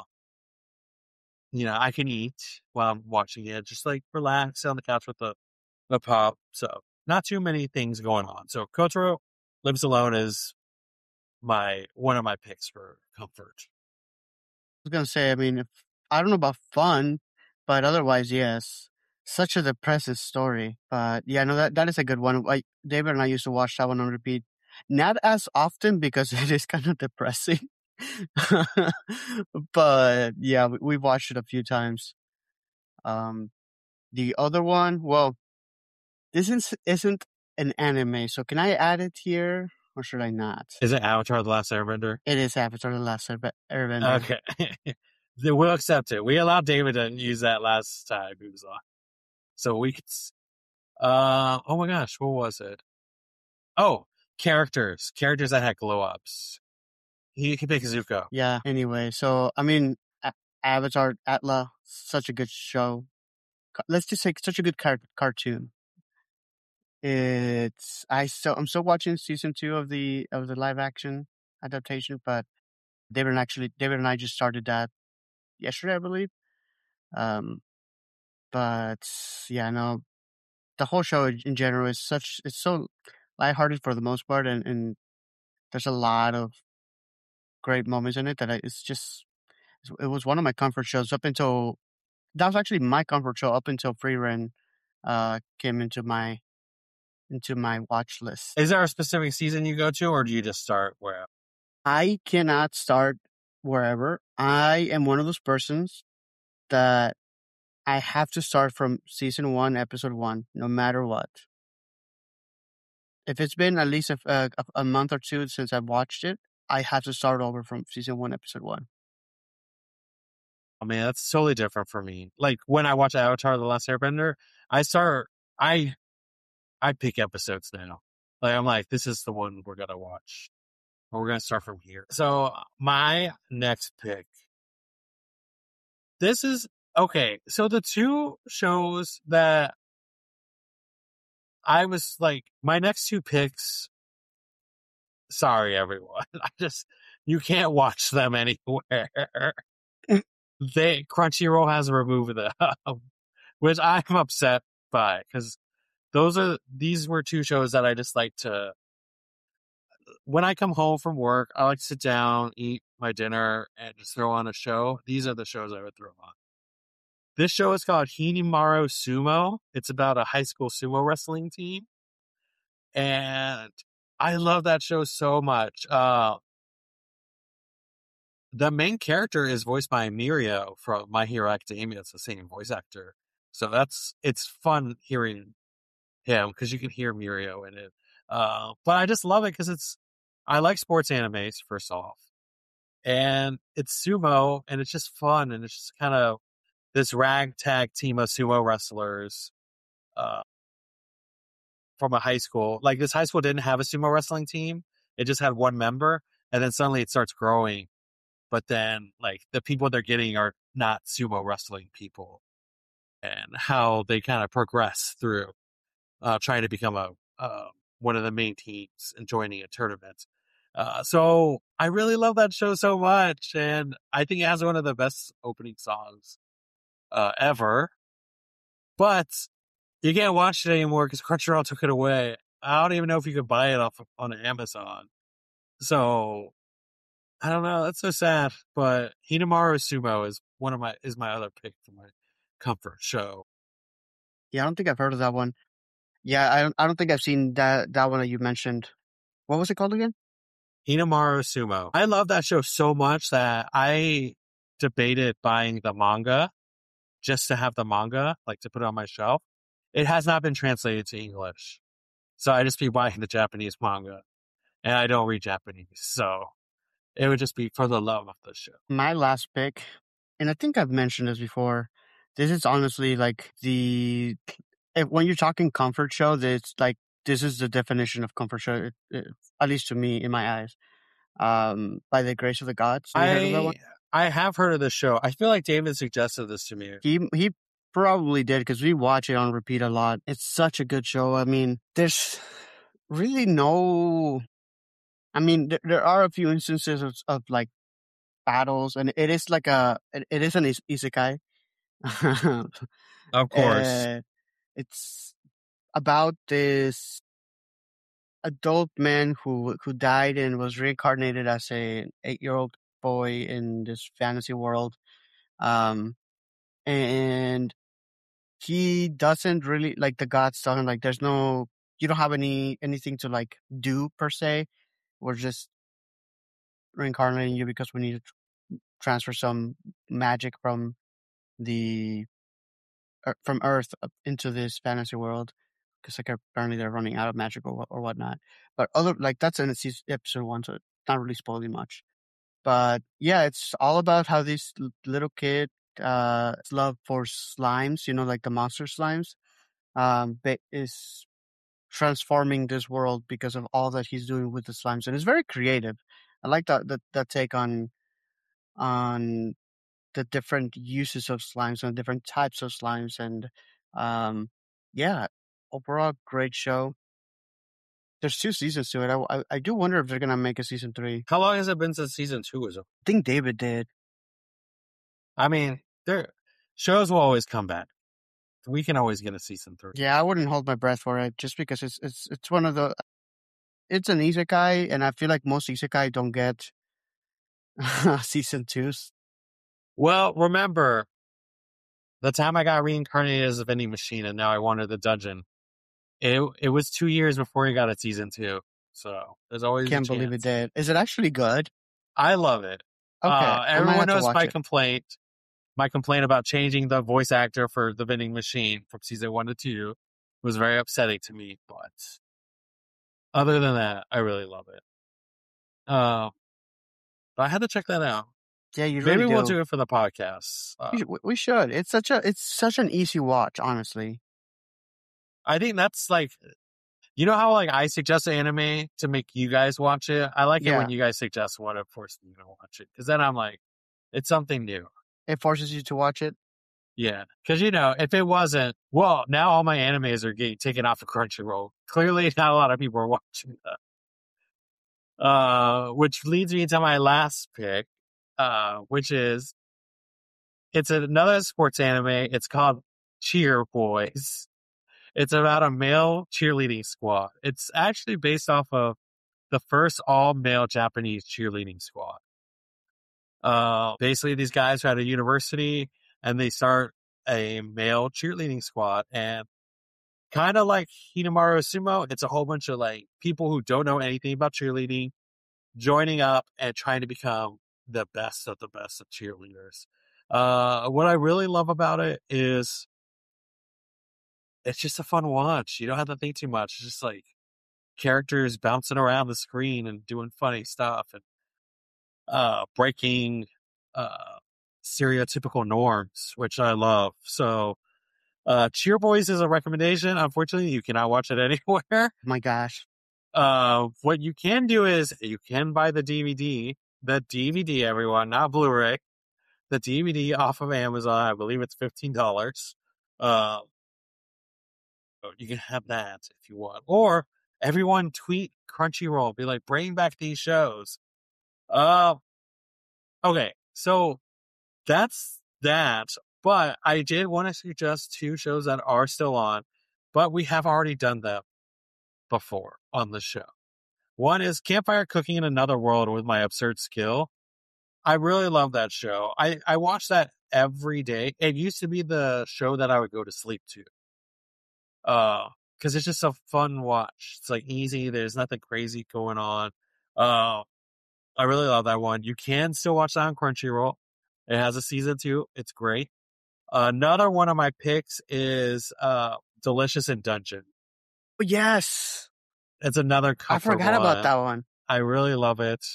[SPEAKER 1] I can eat while I'm watching it, just like relax on the couch with the pop. So not too many things going on. So Kotaro Lives Alone is one of my picks for comfort.
[SPEAKER 2] I was gonna say, I mean, if I don't know about fun, but otherwise, yes. Such a depressive story, but yeah, no, that is a good one. Like David and I used to watch that one on repeat, not as often because it is kind of depressing. But yeah, we've watched it a few times. Um, the other one, well, isn't an anime, so can I add it here or should I not?
[SPEAKER 1] Is it Avatar: The Last Airbender?
[SPEAKER 2] It is Avatar: The Last Airbender.
[SPEAKER 1] Okay. Then we'll accept it. We allowed David to use that last time he was on. So we could oh my gosh, what was it? Oh, characters that had glow ups. He could pick Zuko.
[SPEAKER 2] Yeah. Anyway, so I mean, Avatar Atla, such a good show. Let's just say such a good cartoon. I'm still watching season 2 of the live action adaptation, but David and I just started that yesterday, I believe. Um, but yeah, no, the whole show in general it's so lighthearted for the most part, and there's a lot of great moments in it that it was one of my comfort shows up until that was actually my comfort show up until Frieren came into my watch list.
[SPEAKER 1] Is there a specific season you go to, or do you just start where?
[SPEAKER 2] I cannot start wherever. I am one of those persons that I have to start from season 1, episode 1, no matter what. If it's been at least a month or two since I've watched it, I have to start over from season 1, episode 1.
[SPEAKER 1] I mean, that's totally different for me. Like when I watch Avatar: The Last Airbender, I start. I pick episodes now. Like I'm like, this is the one we're gonna watch. Or we're gonna start from here. So my next pick. This is okay. So the two shows that I was like, my next two picks. Sorry, everyone. You can't watch them anywhere. Crunchyroll has removed them, which I'm upset by because these were two shows that I just like to. When I come home from work, I like to sit down, eat my dinner, and just throw on a show. These are the shows I would throw on. This show is called Hinamaru Sumo. It's about a high school sumo wrestling team. And I love that show so much. The main character is voiced by Mirio from My Hero Academia. It's the same voice actor. So it's fun hearing him because you can hear Mirio in it. But I just love it because I like sports animes, first off. And it's sumo, and it's just fun, and it's just kind of this ragtag team of sumo wrestlers from a high school. Like this high school didn't have a sumo wrestling team; it just had one member, and then suddenly it starts growing. But then, like the people they're getting are not sumo wrestling people, and how they kind of progress through trying to become one of the main teams and joining a tournament. So I really love that show so much, and I think it has one of the best opening songs ever. But you can't watch it anymore because Crunchyroll took it away. I don't even know if you could buy it on Amazon. So I don't know. That's so sad. But Hinamaru Sumo is my other pick for my comfort show.
[SPEAKER 2] Yeah, I don't think I've heard of that one. Yeah, I don't think I've seen that one that you mentioned. What was it called again?
[SPEAKER 1] Hinamaru Sumo. I love that show so much that I debated buying the manga just to have the manga, like to put it on my shelf. It has not been translated to English. So I just be buying the Japanese manga. And I don't read Japanese. So it would just be for the love of the show.
[SPEAKER 2] My last pick, and I think I've mentioned this before. This is honestly like when you're talking comfort show, this is the definition of comfort show, at least to me in my eyes. By the Grace of the Gods. Have you heard of that one?
[SPEAKER 1] I have heard of this show. I feel like David suggested this to me.
[SPEAKER 2] He probably did because we watch it on repeat a lot. It's such a good show. I mean, there's really no. I mean, there are a few instances of like battles, and it is like it is an isekai.
[SPEAKER 1] Of course.
[SPEAKER 2] It's about this adult man who died and was reincarnated as a 8-year-old boy in this fantasy world. Um, and he doesn't really like the gods tell him like there's no you don't have anything to like do per se. We're just reincarnating you because we need to transfer some magic from the from Earth up into this fantasy world because like apparently they're running out of magic or whatnot. But other like that's in episode 1, so it's not really spoiling much. But yeah, it's all about how this little kid love for slimes, like the monster slimes, is transforming this world because of all that he's doing with the slimes, and it's very creative. I like that take on the different uses of slimes and different types of slimes, and um, yeah, overall great show. There's 2 seasons to it. I do wonder if they're gonna make a season 3.
[SPEAKER 1] How long has it been since season 2 was over?
[SPEAKER 2] I think David did.
[SPEAKER 1] I mean, shows will always come back. We can always get a season 3.
[SPEAKER 2] Yeah, I wouldn't hold my breath for it just because it's one of the it's an isekai, and I feel like most isekai don't get season 2s.
[SPEAKER 1] Well, remember, the time I got reincarnated as a vending machine and now I wanted the dungeon, it was 2 years before he got a season 2. So there's always a
[SPEAKER 2] Can't believe it
[SPEAKER 1] chance.
[SPEAKER 2] did. Is it actually good?
[SPEAKER 1] I love it.
[SPEAKER 2] Okay, I might
[SPEAKER 1] Everyone
[SPEAKER 2] have to
[SPEAKER 1] knows
[SPEAKER 2] watch it.
[SPEAKER 1] my complaint about changing the voice actor for the vending machine from season 1 to 2 was very upsetting to me. But other than that, I really love it. But I had to check that out.
[SPEAKER 2] Yeah, you
[SPEAKER 1] Maybe
[SPEAKER 2] really
[SPEAKER 1] we'll
[SPEAKER 2] do.
[SPEAKER 1] do it for the podcast.
[SPEAKER 2] We should. It's such an easy watch, honestly.
[SPEAKER 1] I think that's like, you know how like I suggest anime to make you guys watch it? I like it
[SPEAKER 2] Yeah,
[SPEAKER 1] when you guys suggest one to force me to watch it. Because then I'm like, it's something new.
[SPEAKER 2] it forces you to watch it.
[SPEAKER 1] Yeah. Because, if it wasn't, well, now all my animes are getting taken off of Crunchyroll. Clearly, not a lot of people are watching that. Which leads me to my last pick, which is, it's another sports anime. It's called Cheer Boys. It's about a male cheerleading squad. It's actually based off of the first all-male Japanese cheerleading squad. Basically, these guys are at a university and they start a male cheerleading squad. And kind of like Hinamaru Sumo, it's a whole bunch of like people who don't know anything about cheerleading joining up and trying to become the best of cheerleaders. What I really love about it is it's just a fun watch. You don't have to think too much. It's just like characters bouncing around the screen and doing funny stuff and breaking stereotypical norms, which I love. So Cheer Boys is a recommendation. Unfortunately, you cannot watch it anywhere.
[SPEAKER 2] Oh my gosh.
[SPEAKER 1] What you can do is you can buy the DVD. The DVD, everyone, not Blu-ray. The DVD off of Amazon. I believe it's $15. You can have that if you want. Or everyone tweet Crunchyroll. Be like, bring back these shows. Okay. So that's that. But I did want to suggest 2 shows that are still on, but we have already done them before on the show. One is Campfire Cooking in Another World with My Absurd Skill. I really love that show. I watch that every day. It used to be the show that I would go to sleep to. Because it's just a fun watch. It's like easy. There's nothing crazy going on. I really love that one. You can still watch that on Crunchyroll. It has a season 2. It's great. Another one of my picks is Delicious in Dungeon.
[SPEAKER 2] Yes,
[SPEAKER 1] It's another
[SPEAKER 2] I
[SPEAKER 1] comfort
[SPEAKER 2] forgot about that one.
[SPEAKER 1] I really love it.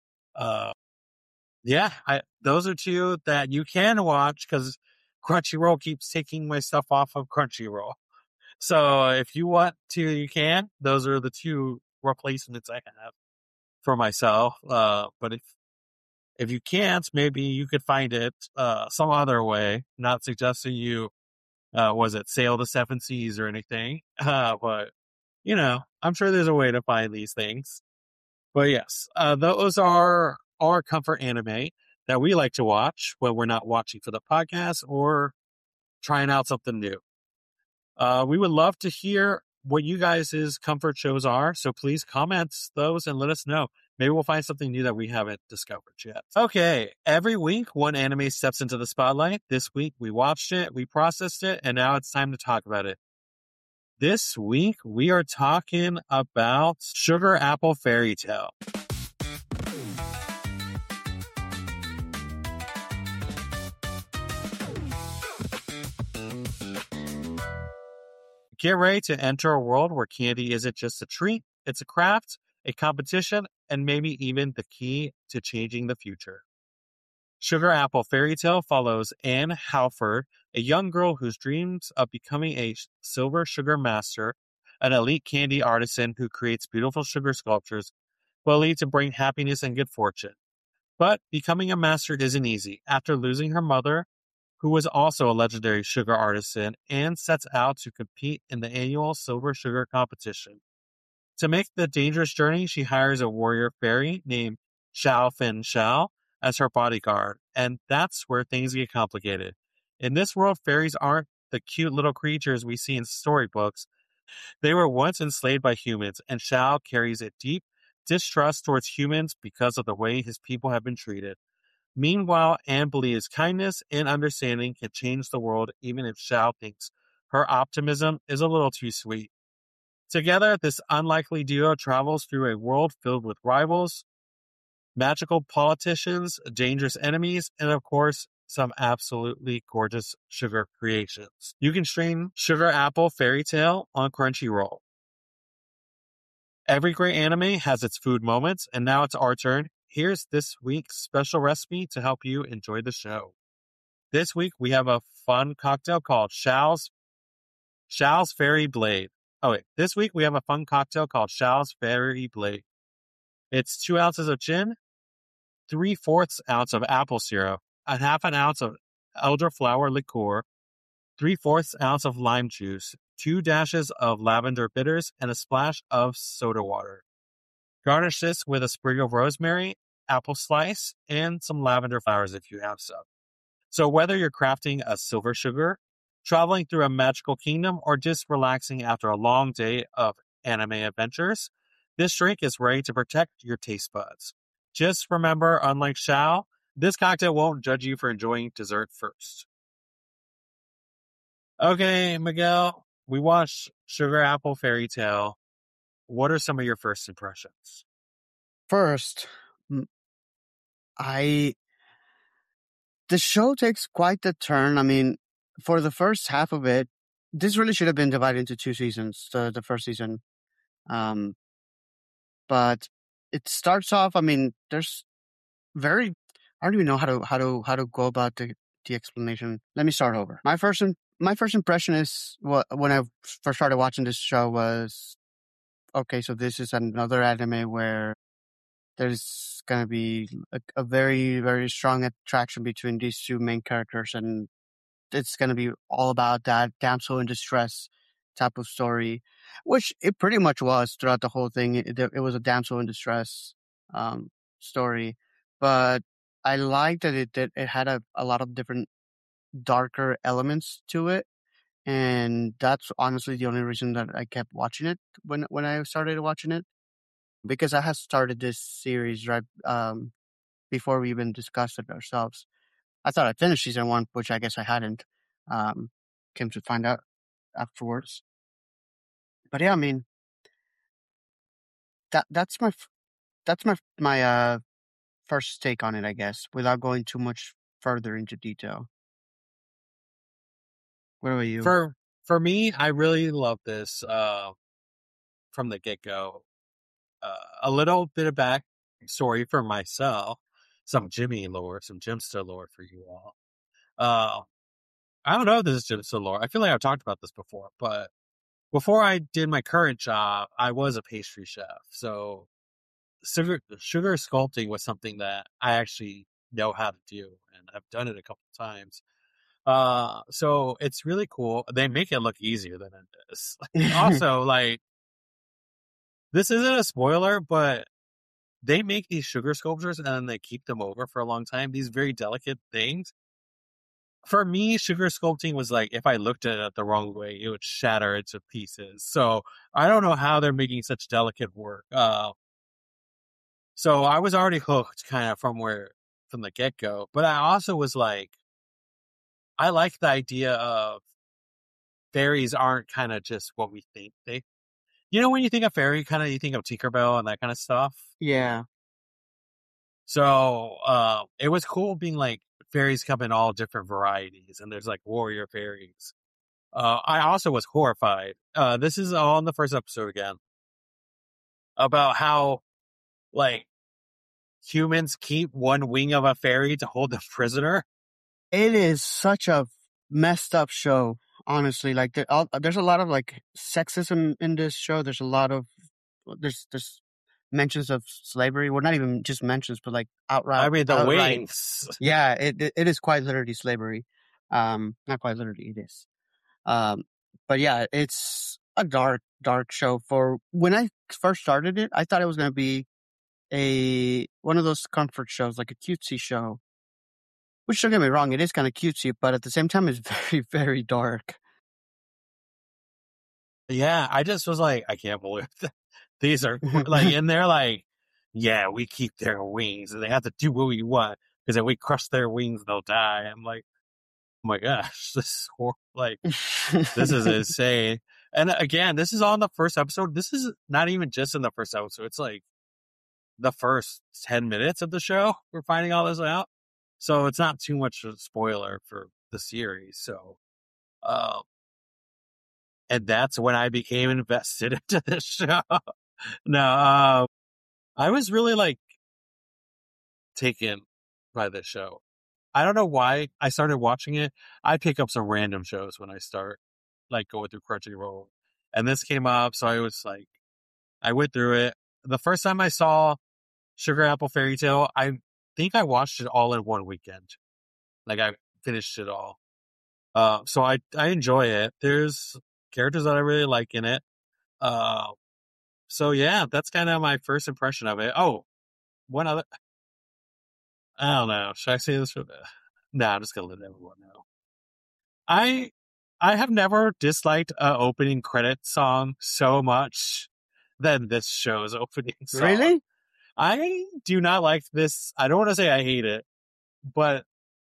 [SPEAKER 1] Yeah, those are 2 that you can watch because Crunchyroll keeps taking my stuff off of Crunchyroll. So if you want to, you can. Those are the 2 replacements I have for myself. But if you can't, maybe you could find it some other way. Not suggesting you sail the 7 seas or anything. But I'm sure there's a way to find these things. But yes, those are our comfort anime that we like to watch when we're not watching for the podcast or trying out something new. We would love to hear what you guys' comfort shows are, so please comment those and let us know. Maybe we'll find something new that we haven't discovered yet. Okay, every week one anime steps into the spotlight. This week we watched it, we processed it, and now it's time to talk about it. This week we are talking about Sugar Apple Fairy Tale. Get ready to enter a world where candy isn't just a treat, it's a craft, a competition, and maybe even the key to changing the future. Sugar Apple Fairy Tale follows Anne Halford, a young girl whose dreams of becoming a silver sugar master, an elite candy artisan who creates beautiful sugar sculptures, will lead to bring happiness and good fortune. But becoming a master isn't easy. After losing her mother, who was also a legendary sugar artisan, Anne sets out to compete in the annual silver sugar competition. To make the dangerous journey, she hires a warrior fairy named Xiao Fin Xiao as her bodyguard, and that's where things get complicated. In this world, fairies aren't the cute little creatures we see in storybooks. They were once enslaved by humans, and Xiao carries a deep distrust towards humans because of the way his people have been treated. Meanwhile, Anne believes kindness and understanding can change the world even if Xiao thinks her optimism is a little too sweet. Together, this unlikely duo travels through a world filled with rivals, magical politicians, dangerous enemies, and of course, some absolutely gorgeous sugar creations. You can stream Sugar Apple Fairy Tale on Crunchyroll. Every great anime has its food moments, and now it's our turn. Here's this week's special recipe to help you enjoy the show. This week we have a fun cocktail called Xiao's Fairy Blade. Oh wait, this week we have a fun cocktail called Xiao's Fairy Blade. It's 2 ounces of gin, 3/4 ounce of apple syrup, a half an ounce of elderflower liqueur, 3/4 ounce of lime juice, 2 dashes of lavender bitters, and a splash of soda water. Garnish this with a sprig of rosemary, apple slice, and some lavender flowers if you have some. So whether you're crafting a silver sugar, traveling through a magical kingdom, or just relaxing after a long day of anime adventures, this drink is ready to protect your taste buds. Just remember, unlike Xiao, this cocktail won't judge you for enjoying dessert first. Okay, Miguel, we watched Sugar Apple Fairy Tale. What are some of your first impressions?
[SPEAKER 2] First, I the show takes quite the turn. I mean, for the first half of it, this really should have been divided into 2 seasons. The first season, um, but it starts off. I mean, there's very. I don't even know how to go about the explanation. Let me start over. My first impression is when I first started watching this show was okay. So this is another anime where there's gonna be a very very strong attraction between these two main characters, and it's gonna be all about that damsel in distress type of story, which it pretty much was throughout the whole thing. It was a damsel in distress um, story, but I liked that it had a lot of different darker elements to it, and that's honestly the only reason that I kept watching it when I started watching it, because I had started this series right before we even discussed it ourselves. I thought I finished season one, which I guess I hadn't. Um, Came to find out afterwards. But yeah, I mean that's my first take on it, I guess, without going too much further into detail. What about you?
[SPEAKER 1] For me, I really love this from the get go. A little bit of back story for myself, some Jimmy lore, some Jimster lore for you all. Uh, I don't know if this is Jimster lore. I feel like I've talked about this before, but before I did my current job, I was a pastry chef. So sugar sculpting was something that I actually know how to do, and I've done it a couple times. So it's really cool. They make it look easier than it is. Also, like, this isn't a spoiler, but they make these sugar sculptures and then they keep them over for a long time. These very delicate things. For me, sugar sculpting was like, if I looked at it the wrong way, it would shatter into pieces. So I don't know how they're making such delicate work. So I was already hooked kind of from the get go, but I also was like, I like the idea of fairies aren't kind of just what we think they. You know, when you think of fairy, kind of you think of Tinkerbell and that kind of stuff.
[SPEAKER 2] Yeah.
[SPEAKER 1] So it was cool being like fairies come in all different varieties, and there's like warrior fairies. I also was horrified. This is all in the first episode again about how like humans keep one wing of a fairy to hold them prisoner.
[SPEAKER 2] It is such a messed up show, honestly. Like there's a lot of like sexism in this show. There's a lot of there's mentions of slavery. Well, not even just mentions, but like
[SPEAKER 1] I mean, the
[SPEAKER 2] outright.
[SPEAKER 1] wings.
[SPEAKER 2] Yeah, it is quite literally slavery. Not quite literally, it is. Um, but yeah, it's a dark show. For when I first started it, I thought it was gonna be a one of those comfort shows, like a cutesy show. Which, don't get me wrong, it is kind of cutesy, but at the same time, it's very, very dark.
[SPEAKER 1] Yeah, I just was like, I can't believe these are like, and they're like, yeah, we keep their wings, and they have to do what we want because if we crush their wings, they'll die. I'm like, oh my gosh, this is insane. And again, this is on the first episode. This is not even just in the first episode. It's like the first 10 minutes of the show. We're finding all this out. So it's not too much of a spoiler for the series. So, and that's when I became invested into this show. No, I was really like taken by this show. I don't know why I started watching it. I pick up some random shows when I start like going through Crunchyroll, and this came up. So I was like, I went through it. The first time I saw Sugar Apple Fairy Tale, I think I watched it all in one weekend. Like I finished it all. So I enjoy it. There's characters that I really like in it. So yeah, that's kind of my first impression of it. Oh, one other, I don't know. Should I say this? No, I'm just gonna let everyone know. I have never disliked an opening credit song so much than this show's opening song.
[SPEAKER 2] Really?
[SPEAKER 1] I do not like this. I don't want to say I hate it, but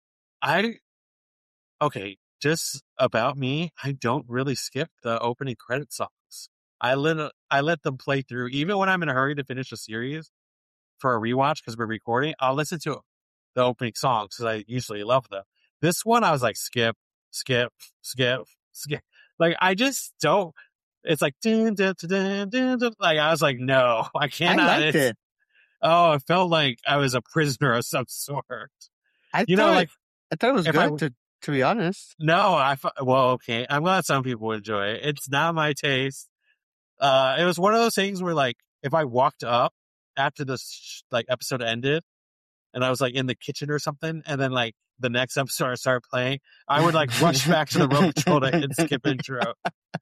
[SPEAKER 1] okay, just about me, I don't really skip the opening credit songs. I let them play through, even when I'm in a hurry to finish a series for a rewatch because we're recording. I'll listen to the opening songs because I usually love them. This one, I was like, skip, skip, skip, skip. Like, I just don't. It's like, dun, dun, dun, dun, dun, dun. Like, I was like, no, I
[SPEAKER 2] I
[SPEAKER 1] cannot.
[SPEAKER 2] liked it.
[SPEAKER 1] Oh, it felt like I was a prisoner of some sort.
[SPEAKER 2] I
[SPEAKER 1] You know,
[SPEAKER 2] thought
[SPEAKER 1] like,
[SPEAKER 2] I thought it was
[SPEAKER 1] if I
[SPEAKER 2] good to be honest.
[SPEAKER 1] no, well, okay. I'm glad some people enjoy it. It's not my taste. It was one of those things where, like, if I walked up after this like episode ended, and I was like in the kitchen or something, and then like the next episode started playing, I would like rush back to the remote control to hit skip intro.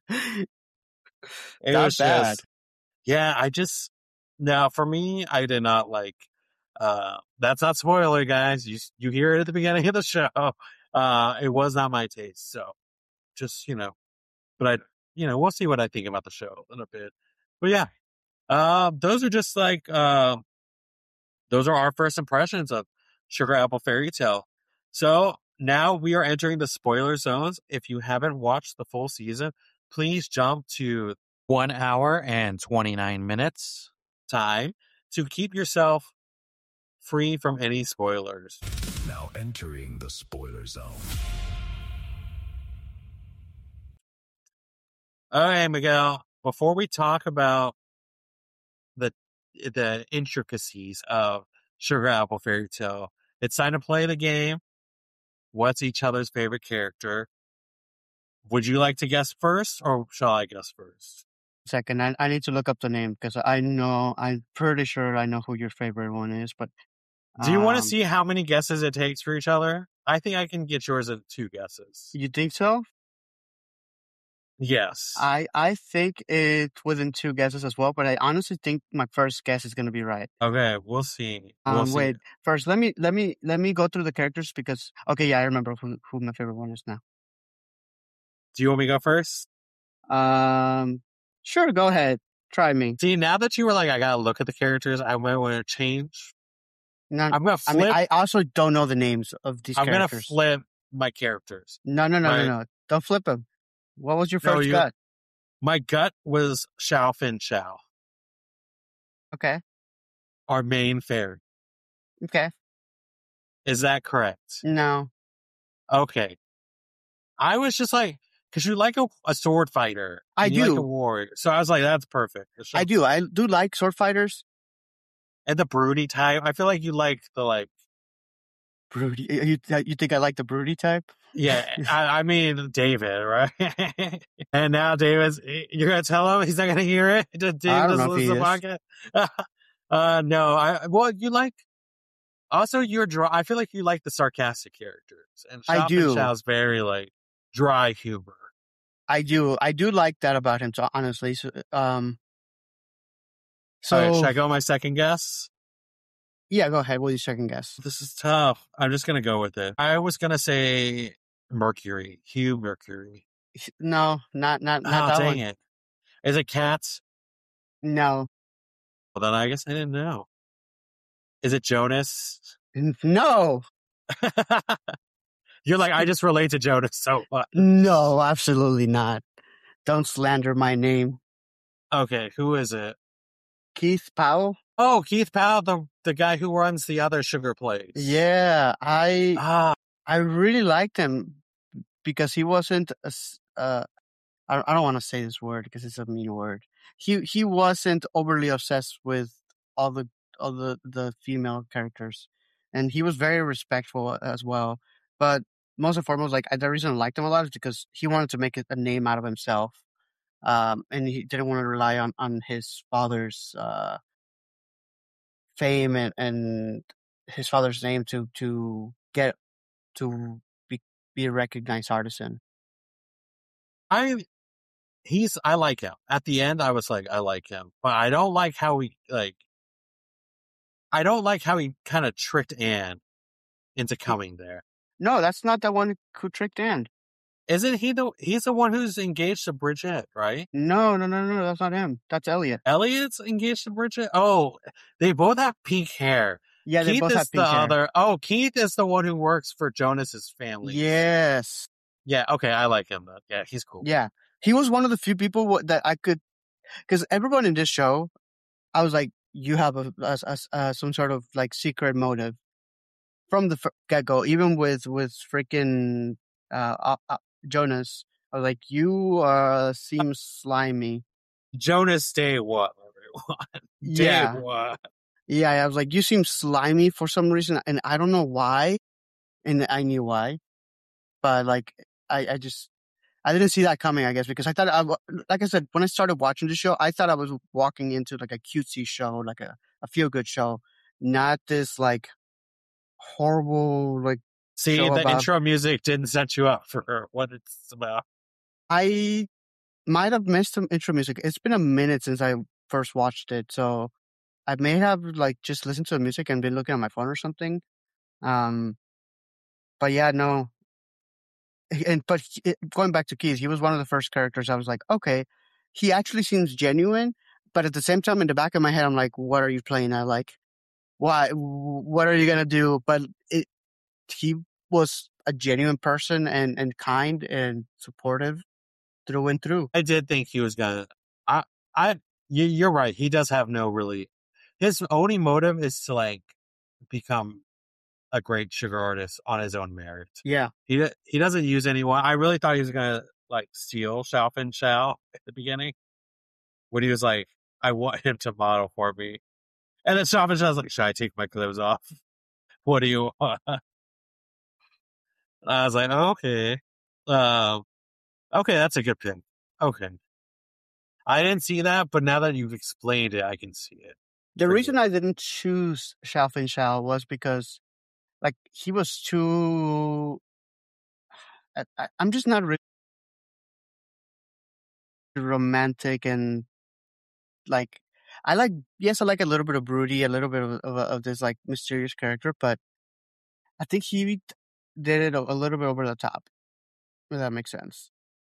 [SPEAKER 1] It
[SPEAKER 2] Not
[SPEAKER 1] was
[SPEAKER 2] bad.
[SPEAKER 1] just, yeah. No, for me, I did not like. That's not spoiler, guys. You hear it at the beginning of the show. It was not my taste. So just but we'll see what I think about the show in a bit. But yeah, those are just like those are our first impressions of Sugar Apple Fairy Tale. So now we are entering the spoiler zones. If you haven't watched the full season, please jump to 1 hour and 29 minutes time to keep yourself free from any spoilers.
[SPEAKER 3] Now entering the spoiler zone.
[SPEAKER 1] Okay, Miguel, before we talk about the intricacies of Sugar Apple Fairy Tale, it's time to play the game. What's each other's favorite character? Would you like to guess first, or shall I guess first?
[SPEAKER 2] Second, I need to look up the name because I'm pretty sure I know who your favorite one is, but
[SPEAKER 1] Do you want to see how many guesses it takes for each other? I think I can get yours at 2 guesses.
[SPEAKER 2] you think so?
[SPEAKER 1] Yes.
[SPEAKER 2] I think it's within 2 guesses as well, but I honestly think my first guess is gonna be right.
[SPEAKER 1] Okay, we'll see.
[SPEAKER 2] Wait, first let me go through the characters because okay, yeah, I remember who my favorite one is now.
[SPEAKER 1] Do you want me to go first?
[SPEAKER 2] Sure, go ahead. Try me.
[SPEAKER 1] See, now that you were like, I gotta look at the characters, I might want to change.
[SPEAKER 2] No,
[SPEAKER 1] I'm gonna flip.
[SPEAKER 2] I mean, I also don't know the names of these
[SPEAKER 1] I'm gonna
[SPEAKER 2] characters.
[SPEAKER 1] flip my characters.
[SPEAKER 2] No. Don't flip them. What was your first gut?
[SPEAKER 1] My gut was Xiao Xiao,
[SPEAKER 2] Okay.
[SPEAKER 1] our main fairy.
[SPEAKER 2] Okay.
[SPEAKER 1] Is that correct?
[SPEAKER 2] No.
[SPEAKER 1] Okay. I was just like, because you like a sword fighter.
[SPEAKER 2] I
[SPEAKER 1] and you
[SPEAKER 2] do.
[SPEAKER 1] like a warrior. So I was like, that's perfect.
[SPEAKER 2] I do. I do like sword fighters.
[SPEAKER 1] And the broody type. I feel like you like the like
[SPEAKER 2] Broody. You think I like the broody type?
[SPEAKER 1] yeah, I mean David, right? And now David's, you're gonna tell him he's not gonna hear it. David doesn't listen to the podcast. No, well, you like. Also, you're dry. I feel like you like the sarcastic characters, and
[SPEAKER 2] I do.
[SPEAKER 1] Xiao's very like dry humor.
[SPEAKER 2] I do like that about him. So honestly, so
[SPEAKER 1] All right, should I go my second guess?
[SPEAKER 2] Yeah, go ahead. What is your second guess?
[SPEAKER 1] This is tough. I'm just gonna go with it. I was gonna say Mercury, Hugh Mercury.
[SPEAKER 2] No, not that
[SPEAKER 1] dang
[SPEAKER 2] one.
[SPEAKER 1] it! Is it Cats?
[SPEAKER 2] No.
[SPEAKER 1] Well, then I guess I didn't know. Is it Jonas?
[SPEAKER 2] No.
[SPEAKER 1] You're like, I just relate to Jonas so much.
[SPEAKER 2] No, absolutely not. Don't slander my name.
[SPEAKER 1] Okay, who is it?
[SPEAKER 2] Keith Powell?
[SPEAKER 1] Oh, Keith Powell, the guy who runs the other sugar place.
[SPEAKER 2] Yeah,
[SPEAKER 1] Ah,
[SPEAKER 2] I really liked him because he wasn't I don't want to say this word because it's a mean word. He wasn't overly obsessed with all the female characters, and he was very respectful as well. But most and foremost, like the reason I liked him a lot is because he wanted to make a name out of himself, and he didn't want to rely on his father's fame and his father's name to get to be a recognized artisan.
[SPEAKER 1] I like him. At the end, I was like, I like him, but I don't like how I don't like how he kind of tricked Anne into coming there.
[SPEAKER 2] No, that's not the one who tricked Anne.
[SPEAKER 1] Isn't he he's the one who's engaged to Bridget, right?
[SPEAKER 2] No, that's not him. That's Elliot.
[SPEAKER 1] Elliot's engaged to Bridget? Oh, they both have pink hair.
[SPEAKER 2] Yeah, they
[SPEAKER 1] Keith
[SPEAKER 2] both
[SPEAKER 1] is
[SPEAKER 2] have pink hair.
[SPEAKER 1] other. Oh, Keith is the one who works for Jonas's family.
[SPEAKER 2] Yes.
[SPEAKER 1] Yeah, okay, I like him though. Yeah, he's cool.
[SPEAKER 2] Yeah. He was one of the few people that I could, because everyone in this show, I was like, you have some sort of like secret motive from the get go. Even with freaking Jonas, I was like, you seem slimy.
[SPEAKER 1] Jonas Day what?
[SPEAKER 2] Yeah.
[SPEAKER 1] What?
[SPEAKER 2] Yeah, I was like, you seem slimy for some reason, and I don't know why, and I knew why, but like, I didn't see that coming, I guess, because I thought, like I said, when I started watching the show, I thought I was walking into like a cutesy show, like a feel-good show, not this like horrible like
[SPEAKER 1] See,
[SPEAKER 2] show
[SPEAKER 1] the
[SPEAKER 2] about.
[SPEAKER 1] intro music didn't set you up for what it's about.
[SPEAKER 2] I might have missed some intro music. It's been a minute since I first watched it, so I may have like just listened to the music and been looking at my phone or something. But yeah, no. Going back to Keith, he was one of the first characters I was like, okay, he actually seems genuine, but at the same time, in the back of my head, I'm like, what are you playing at? Like, why? What are you gonna do? But he was a genuine person and kind and supportive through and through.
[SPEAKER 1] I did think he was gonna. You're right. He does have no really. His only motive is to like become a great sugar artist on his own merit.
[SPEAKER 2] Yeah,
[SPEAKER 1] he doesn't use anyone. I really thought he was gonna like steal Xiaofan Xiao at the beginning when he was like, "I want him to model for me," and then Xiaofan Xiao's like, "Should I take my clothes off? What do you want?" I was like, "Okay, okay, that's a good pick." Okay, I didn't see that, but now that you've explained it, I can see it.
[SPEAKER 2] the reason I didn't choose Xiaofan Xiao was because like he was too. I'm just not really romantic and like I like I like a little bit of broody, a little bit of this like mysterious character, but I think he did it a little bit over the top. If that makes sense.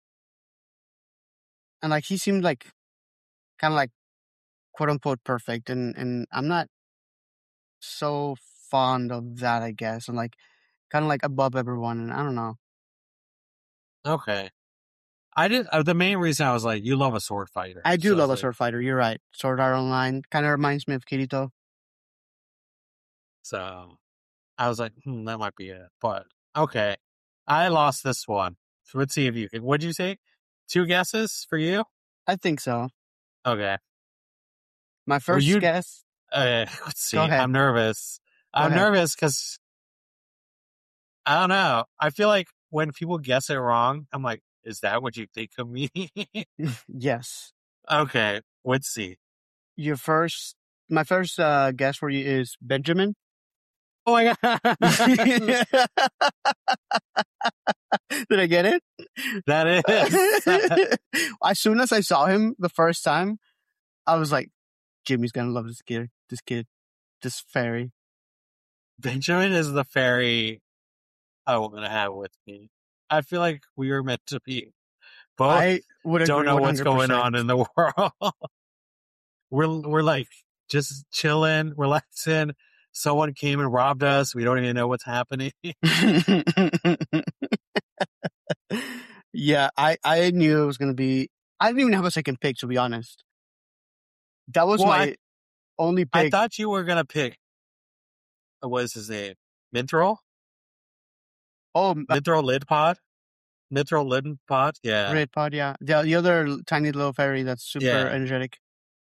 [SPEAKER 2] And like he seemed like kind of like quote unquote perfect, and I'm not so fond of that, I guess. And like kind of like above everyone, and I don't know.
[SPEAKER 1] Okay. I did. The main reason I was like, you love a sword fighter.
[SPEAKER 2] I do love a sword fighter. You're right. Sword Art Online kind of reminds me of Kirito.
[SPEAKER 1] So I was like, that might be it. But okay, I lost this one. So let's see if you can. What'd you say? 2 guesses for you?
[SPEAKER 2] I think so.
[SPEAKER 1] Okay.
[SPEAKER 2] My first guess.
[SPEAKER 1] Let's see.
[SPEAKER 2] Go ahead.
[SPEAKER 1] I'm nervous. I'm nervous because I don't know. I feel like when people guess it wrong, I'm like, is that what you think of me?
[SPEAKER 2] Yes.
[SPEAKER 1] Okay. Let's see.
[SPEAKER 2] My first guess for you is Benjamin.
[SPEAKER 1] Oh my god!
[SPEAKER 2] Did I get it?
[SPEAKER 1] That is.
[SPEAKER 2] As soon as I saw him the first time, I was like, Jimmy's gonna love this kid, this fairy.
[SPEAKER 1] Benjamin is the fairy I want to have with me. I feel like we were meant to be. Both
[SPEAKER 2] I would
[SPEAKER 1] don't know
[SPEAKER 2] 100%.
[SPEAKER 1] what's going on in the world. We're like just chilling, relaxing, someone came and robbed us. We don't even know what's happening.
[SPEAKER 2] Yeah, I knew it was gonna be. I didn't even have a second pick, to be honest. That was
[SPEAKER 1] Well,
[SPEAKER 2] my only
[SPEAKER 1] I
[SPEAKER 2] pick.
[SPEAKER 1] thought you were gonna pick. What is his name? Mithril?
[SPEAKER 2] Oh,
[SPEAKER 1] Mithril Lidpod? Mithril Lidpod? Yeah.
[SPEAKER 2] Red Pod, yeah. The other tiny little fairy that's super
[SPEAKER 1] Yeah.
[SPEAKER 2] energetic.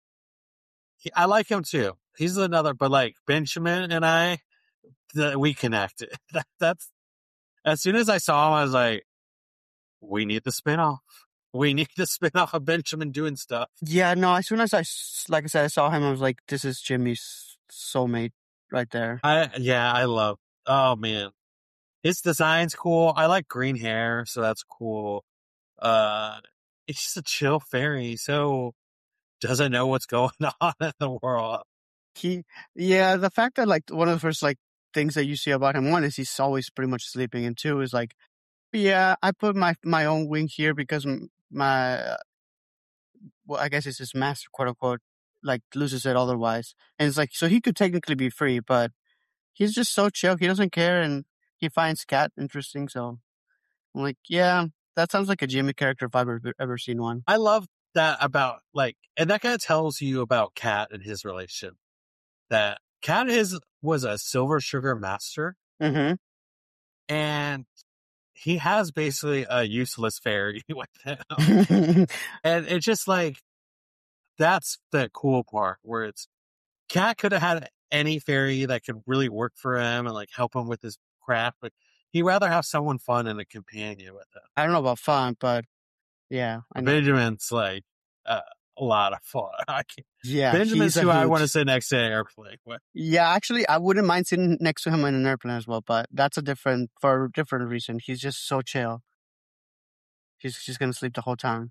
[SPEAKER 1] I like him too. He's another, but like Benjamin and I, we connected. That's as soon as I saw him, I was like, we need the spinoff. We need the spinoff of Benjamin doing stuff.
[SPEAKER 2] Yeah, no, as soon as like I said, I saw him, I was like, this is Jimmy's soulmate right there.
[SPEAKER 1] I love, oh man. His design's cool. I like green hair, so that's cool. It's just a chill fairy, so doesn't know what's going on in the world.
[SPEAKER 2] The fact that like one of the first like things that you see about him, one is he's always pretty much sleeping, and two is like, yeah, I put my own wing here because my well, I guess it's his master, quote unquote, like loses it otherwise, and it's like so he could technically be free, but he's just so chill. He doesn't care, and he finds Cat interesting. So I'm like, yeah, that sounds like a Jimmy character if I've ever seen one.
[SPEAKER 1] I love that about like, and that kind of tells you about Cat and his relationship. That Cat was a silver sugar master,
[SPEAKER 2] Mm-hmm.
[SPEAKER 1] and he has basically a useless fairy with him. And it's just like, that's the cool part where it's Cat could have had any fairy that could really work for him and like help him with his craft, but he'd rather have someone fun and a companion with him.
[SPEAKER 2] I don't know about fun, but yeah, I know.
[SPEAKER 1] Benjamin's like a lot of fun.
[SPEAKER 2] Yeah,
[SPEAKER 1] Benjamin's
[SPEAKER 2] he's a
[SPEAKER 1] who I
[SPEAKER 2] hoot.
[SPEAKER 1] want to sit next to an airplane with.
[SPEAKER 2] Yeah, actually, I wouldn't mind sitting next to him in an airplane as well, but that's for a different reason. He's just so chill. He's just gonna sleep the whole time.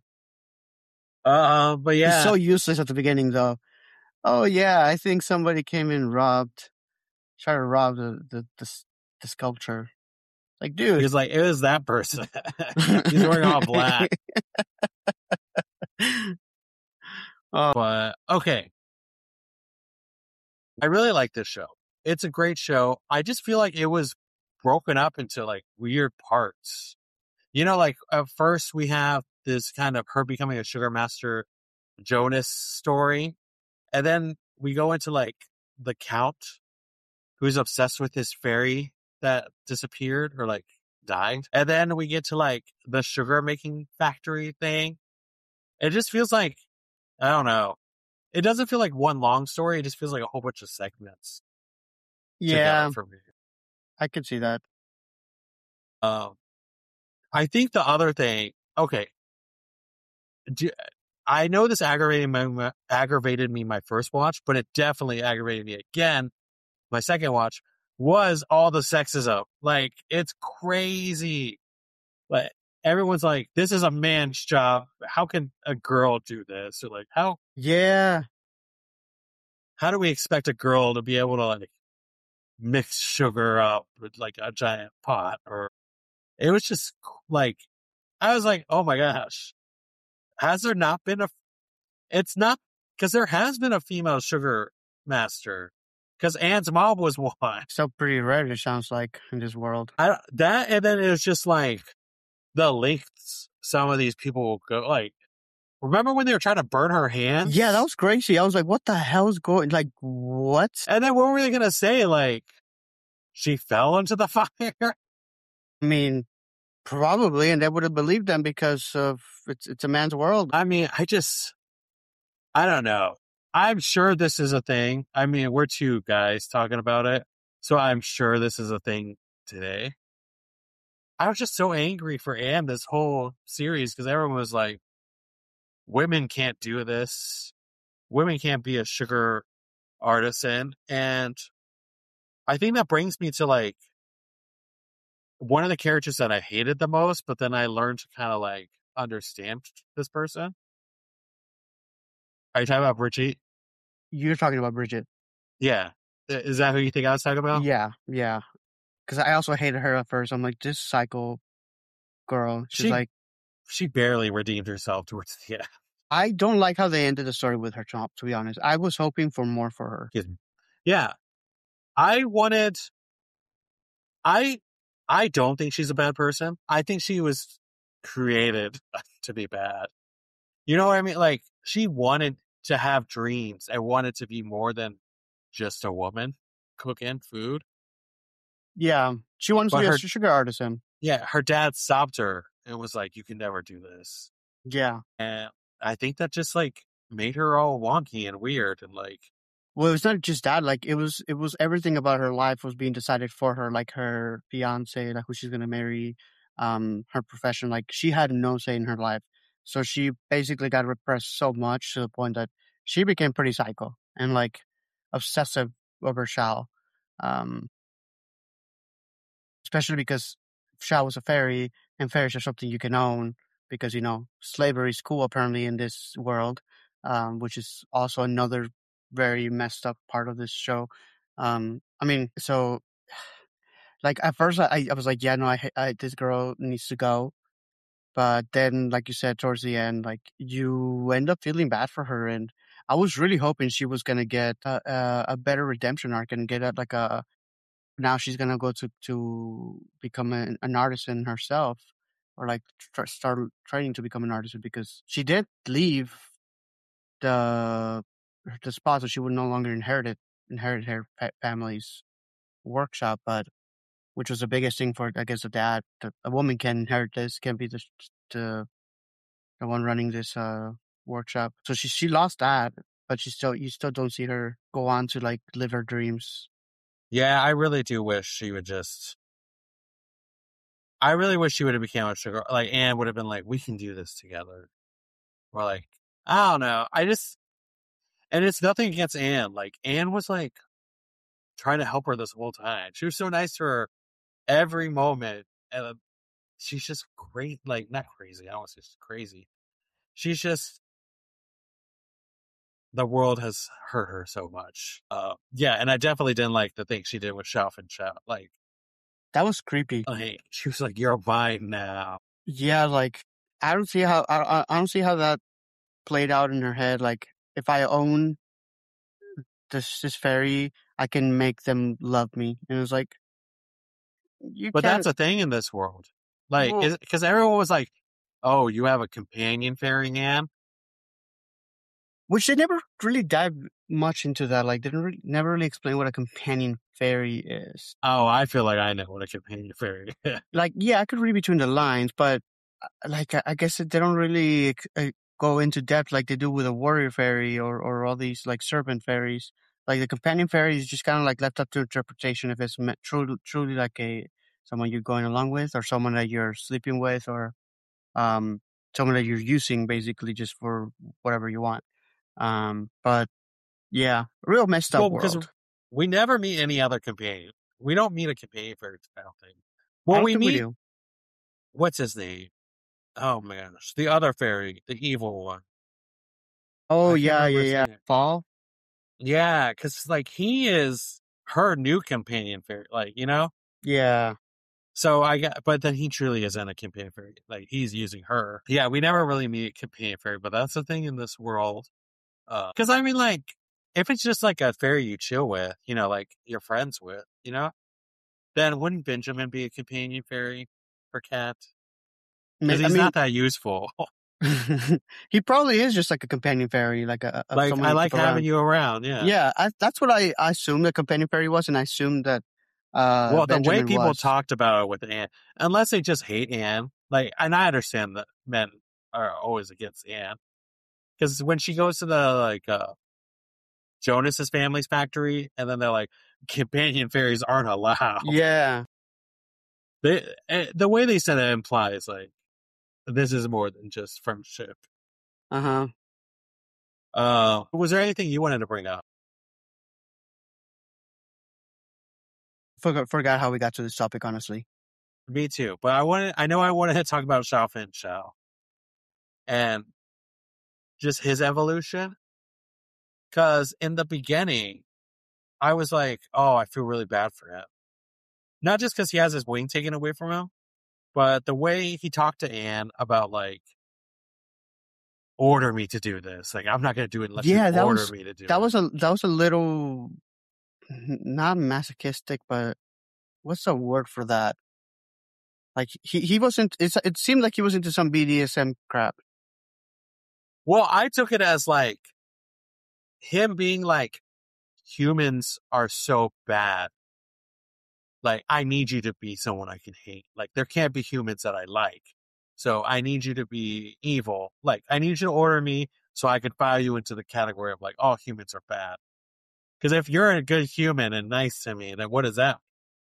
[SPEAKER 1] But yeah,
[SPEAKER 2] He's so useless at the beginning, though. Oh yeah, I think somebody came in tried to rob the sculpture. Like, dude,
[SPEAKER 1] he's like, it was that person. He's wearing all black. But okay, I really like this show. It's a great show. I just feel like it was broken up into like weird parts. You know, like at first we have this kind of her becoming a sugar master Jonas story. And then we go into like the Count who's obsessed with his fairy that disappeared or like died. And then we get to like the sugar making factory thing. It just feels like, I don't know. It doesn't feel like one long story. It just feels like a whole bunch of segments.
[SPEAKER 2] yeah,
[SPEAKER 1] For me.
[SPEAKER 2] I could see that.
[SPEAKER 1] I think the other thing, okay. I know this aggravated me my first watch, but it definitely aggravated me again. My second watch was all the sexism. Like, it's crazy. But everyone's like, this is a man's job. How can a girl do this? Or like, how do we expect a girl to be able to like mix sugar up with like a giant pot? Or it was just like, I was like, oh my gosh. Has there not been it's not, because there has been a female sugar master. Because Anne's mom was one.
[SPEAKER 2] So pretty rare, it sounds like, in this world.
[SPEAKER 1] And then it was just like the lengths some of these people will go. Like, remember when they were trying to burn her hands?
[SPEAKER 2] Yeah, that was crazy. I was like, what the hell's going, like, what?
[SPEAKER 1] And then what were they going to say? Like, she fell into the fire?
[SPEAKER 2] I mean, probably, and they would have believed them because of it's a man's world.
[SPEAKER 1] I mean, I don't know. I'm sure this is a thing. I mean, we're two guys talking about it, so I'm sure this is a thing today. I was just so angry for Anne this whole series because everyone was like, women can't do this. Women can't be a sugar artisan. And I think that brings me to like one of the characters that I hated the most, but then I learned to kind of like understand this person. Are you talking about Bridget?
[SPEAKER 2] You're talking about Bridget.
[SPEAKER 1] Yeah. Is that who you think I was talking about?
[SPEAKER 2] Yeah. Because I also hated her at first. I'm like, this psycho girl. She's
[SPEAKER 1] she barely redeemed herself towards the end.
[SPEAKER 2] I don't like how they ended the story with her, to be honest. I was hoping for more for her.
[SPEAKER 1] Yeah. I wanted. I don't think she's a bad person. I think she was created to be bad. You know what I mean? Like, she wanted to have dreams and wanted to be more than just a woman cooking food.
[SPEAKER 2] Yeah, she wants to
[SPEAKER 1] But
[SPEAKER 2] be a
[SPEAKER 1] her,
[SPEAKER 2] sugar artisan.
[SPEAKER 1] her dad stopped her and was like, "You can never do this."
[SPEAKER 2] Yeah.
[SPEAKER 1] And I think that just like made her all wonky and weird and like,
[SPEAKER 2] Well, it's not just that. Like, it was everything about her life was being decided for her. Like her fiance, like who she's gonna marry, her profession. Like she had no say in her life. So she basically got repressed so much to the point that she became pretty psycho and like obsessive over Shao. Um, Especially because Shao was a fairy, and fairies are something you can own because slavery is cool apparently in this world, which is also another very messed up part of this show. I mean, so like at first I was like, yeah, no, this girl needs to go, but then like you said towards the end, like you end up feeling bad for her, and I was really hoping she was gonna get a better redemption arc and get like a now she's gonna go to become an artisan herself, or like start training to become an artisan because she did leave the the spot, so she would no longer inherit her family's workshop, but which was the biggest thing for I guess the dad. A woman can inherit this, can be the the one running this workshop. So she lost that, but you still don't see her go on to like live her dreams.
[SPEAKER 1] yeah, I really do wish she would just. I really wish she would have become a sugar. Like Anne would have been like, "We can do this together." Or like, I don't know. And it's nothing against Anne. Like Anne was like trying to help her this whole time. She was so nice to her every moment, and she's just great. Like not crazy. I don't want to say she's crazy. She's just the world has hurt her so much. Yeah, and I definitely didn't like the thing she did with Xiao and Xiao.
[SPEAKER 2] That was creepy.
[SPEAKER 1] Like she was like, "You're mine now."
[SPEAKER 2] Yeah, like I don't see how that played out in her head. Like if I own this fairy, I can make them love me. And it was like you
[SPEAKER 1] But that's
[SPEAKER 2] can't.
[SPEAKER 1] a thing in this world. Like,
[SPEAKER 2] Well,
[SPEAKER 1] because everyone was like, "Oh, you have a companion fairy, Anne."
[SPEAKER 2] which they never really dive much into that. Like they never really explain what a companion fairy is.
[SPEAKER 1] Oh, I feel like I know what a companion fairy is.
[SPEAKER 2] Like yeah, I could read between the lines, but like I guess they don't really go into depth like they do with a warrior fairy or all these like serpent fairies. Like the companion fairy is just kind of like left up to interpretation if it's truly like a someone you're going along with or someone that you're sleeping with or um someone that you're using basically just for whatever you want. But yeah, real messed up
[SPEAKER 1] Well, because
[SPEAKER 2] world.
[SPEAKER 1] we never meet any other companion. We don't meet a companion fairy, I don't think.
[SPEAKER 2] I
[SPEAKER 1] Well,
[SPEAKER 2] don't
[SPEAKER 1] we
[SPEAKER 2] think we
[SPEAKER 1] meet,
[SPEAKER 2] do.
[SPEAKER 1] what's his name? Oh my gosh, the other fairy, the evil one.
[SPEAKER 2] Oh
[SPEAKER 1] I can't
[SPEAKER 2] yeah,
[SPEAKER 1] remember
[SPEAKER 2] yeah,
[SPEAKER 1] his
[SPEAKER 2] yeah.
[SPEAKER 1] name.
[SPEAKER 2] Fall.
[SPEAKER 1] Yeah, because like he is her new companion fairy, like, you know?
[SPEAKER 2] Yeah.
[SPEAKER 1] So but then he truly isn't a companion fairy. Like he's using her. Yeah, we never really meet a companion fairy, but that's the thing in this world. Because I mean, like, if it's just like a fairy you chill with, like you're friends with, then wouldn't Benjamin be a companion fairy for Cat? Because
[SPEAKER 2] I
[SPEAKER 1] he's
[SPEAKER 2] mean,
[SPEAKER 1] not that useful.
[SPEAKER 2] he probably is just like a companion fairy, like a
[SPEAKER 1] Like
[SPEAKER 2] someone
[SPEAKER 1] I
[SPEAKER 2] you
[SPEAKER 1] like
[SPEAKER 2] keep
[SPEAKER 1] having
[SPEAKER 2] around.
[SPEAKER 1] you around. Yeah.
[SPEAKER 2] Yeah, that's what I assumed the companion fairy was, and I assumed that
[SPEAKER 1] Well, the way
[SPEAKER 2] Benjamin
[SPEAKER 1] people
[SPEAKER 2] was.
[SPEAKER 1] talked about it with Anne, unless they just hate Anne, like, and I understand that men are always against Anne, because when she goes to the Jonas's family's factory, and then they're like, companion fairies aren't allowed.
[SPEAKER 2] Yeah.
[SPEAKER 1] The way they said it implies like this is more than just friendship.
[SPEAKER 2] Uh-huh.
[SPEAKER 1] Was there anything you wanted to bring up?
[SPEAKER 2] Forgot how we got to this topic, honestly.
[SPEAKER 1] Me too, but I wanted to talk about Xiao Fin Xiao and just his evolution. Because in the beginning, I was like, oh, I feel really bad for him. Not just because he has his wing taken away from him, but the way he talked to Anne about like, order me to do this. Like, I'm not going to do it unless you
[SPEAKER 2] Yeah,
[SPEAKER 1] order me to do
[SPEAKER 2] that
[SPEAKER 1] it.
[SPEAKER 2] was a little not masochistic, but what's the word for that? Like he wasn't. It seemed like he was into some BDSM crap.
[SPEAKER 1] Well, I took it as like him being like, humans are so bad. Like, I need you to be someone I can hate. Like, there can't be humans that I like. So I need you to be evil. Like, I need you to order me so I can file you into the category of like, all humans are bad. Because if you're a good human and nice to me, then what is that?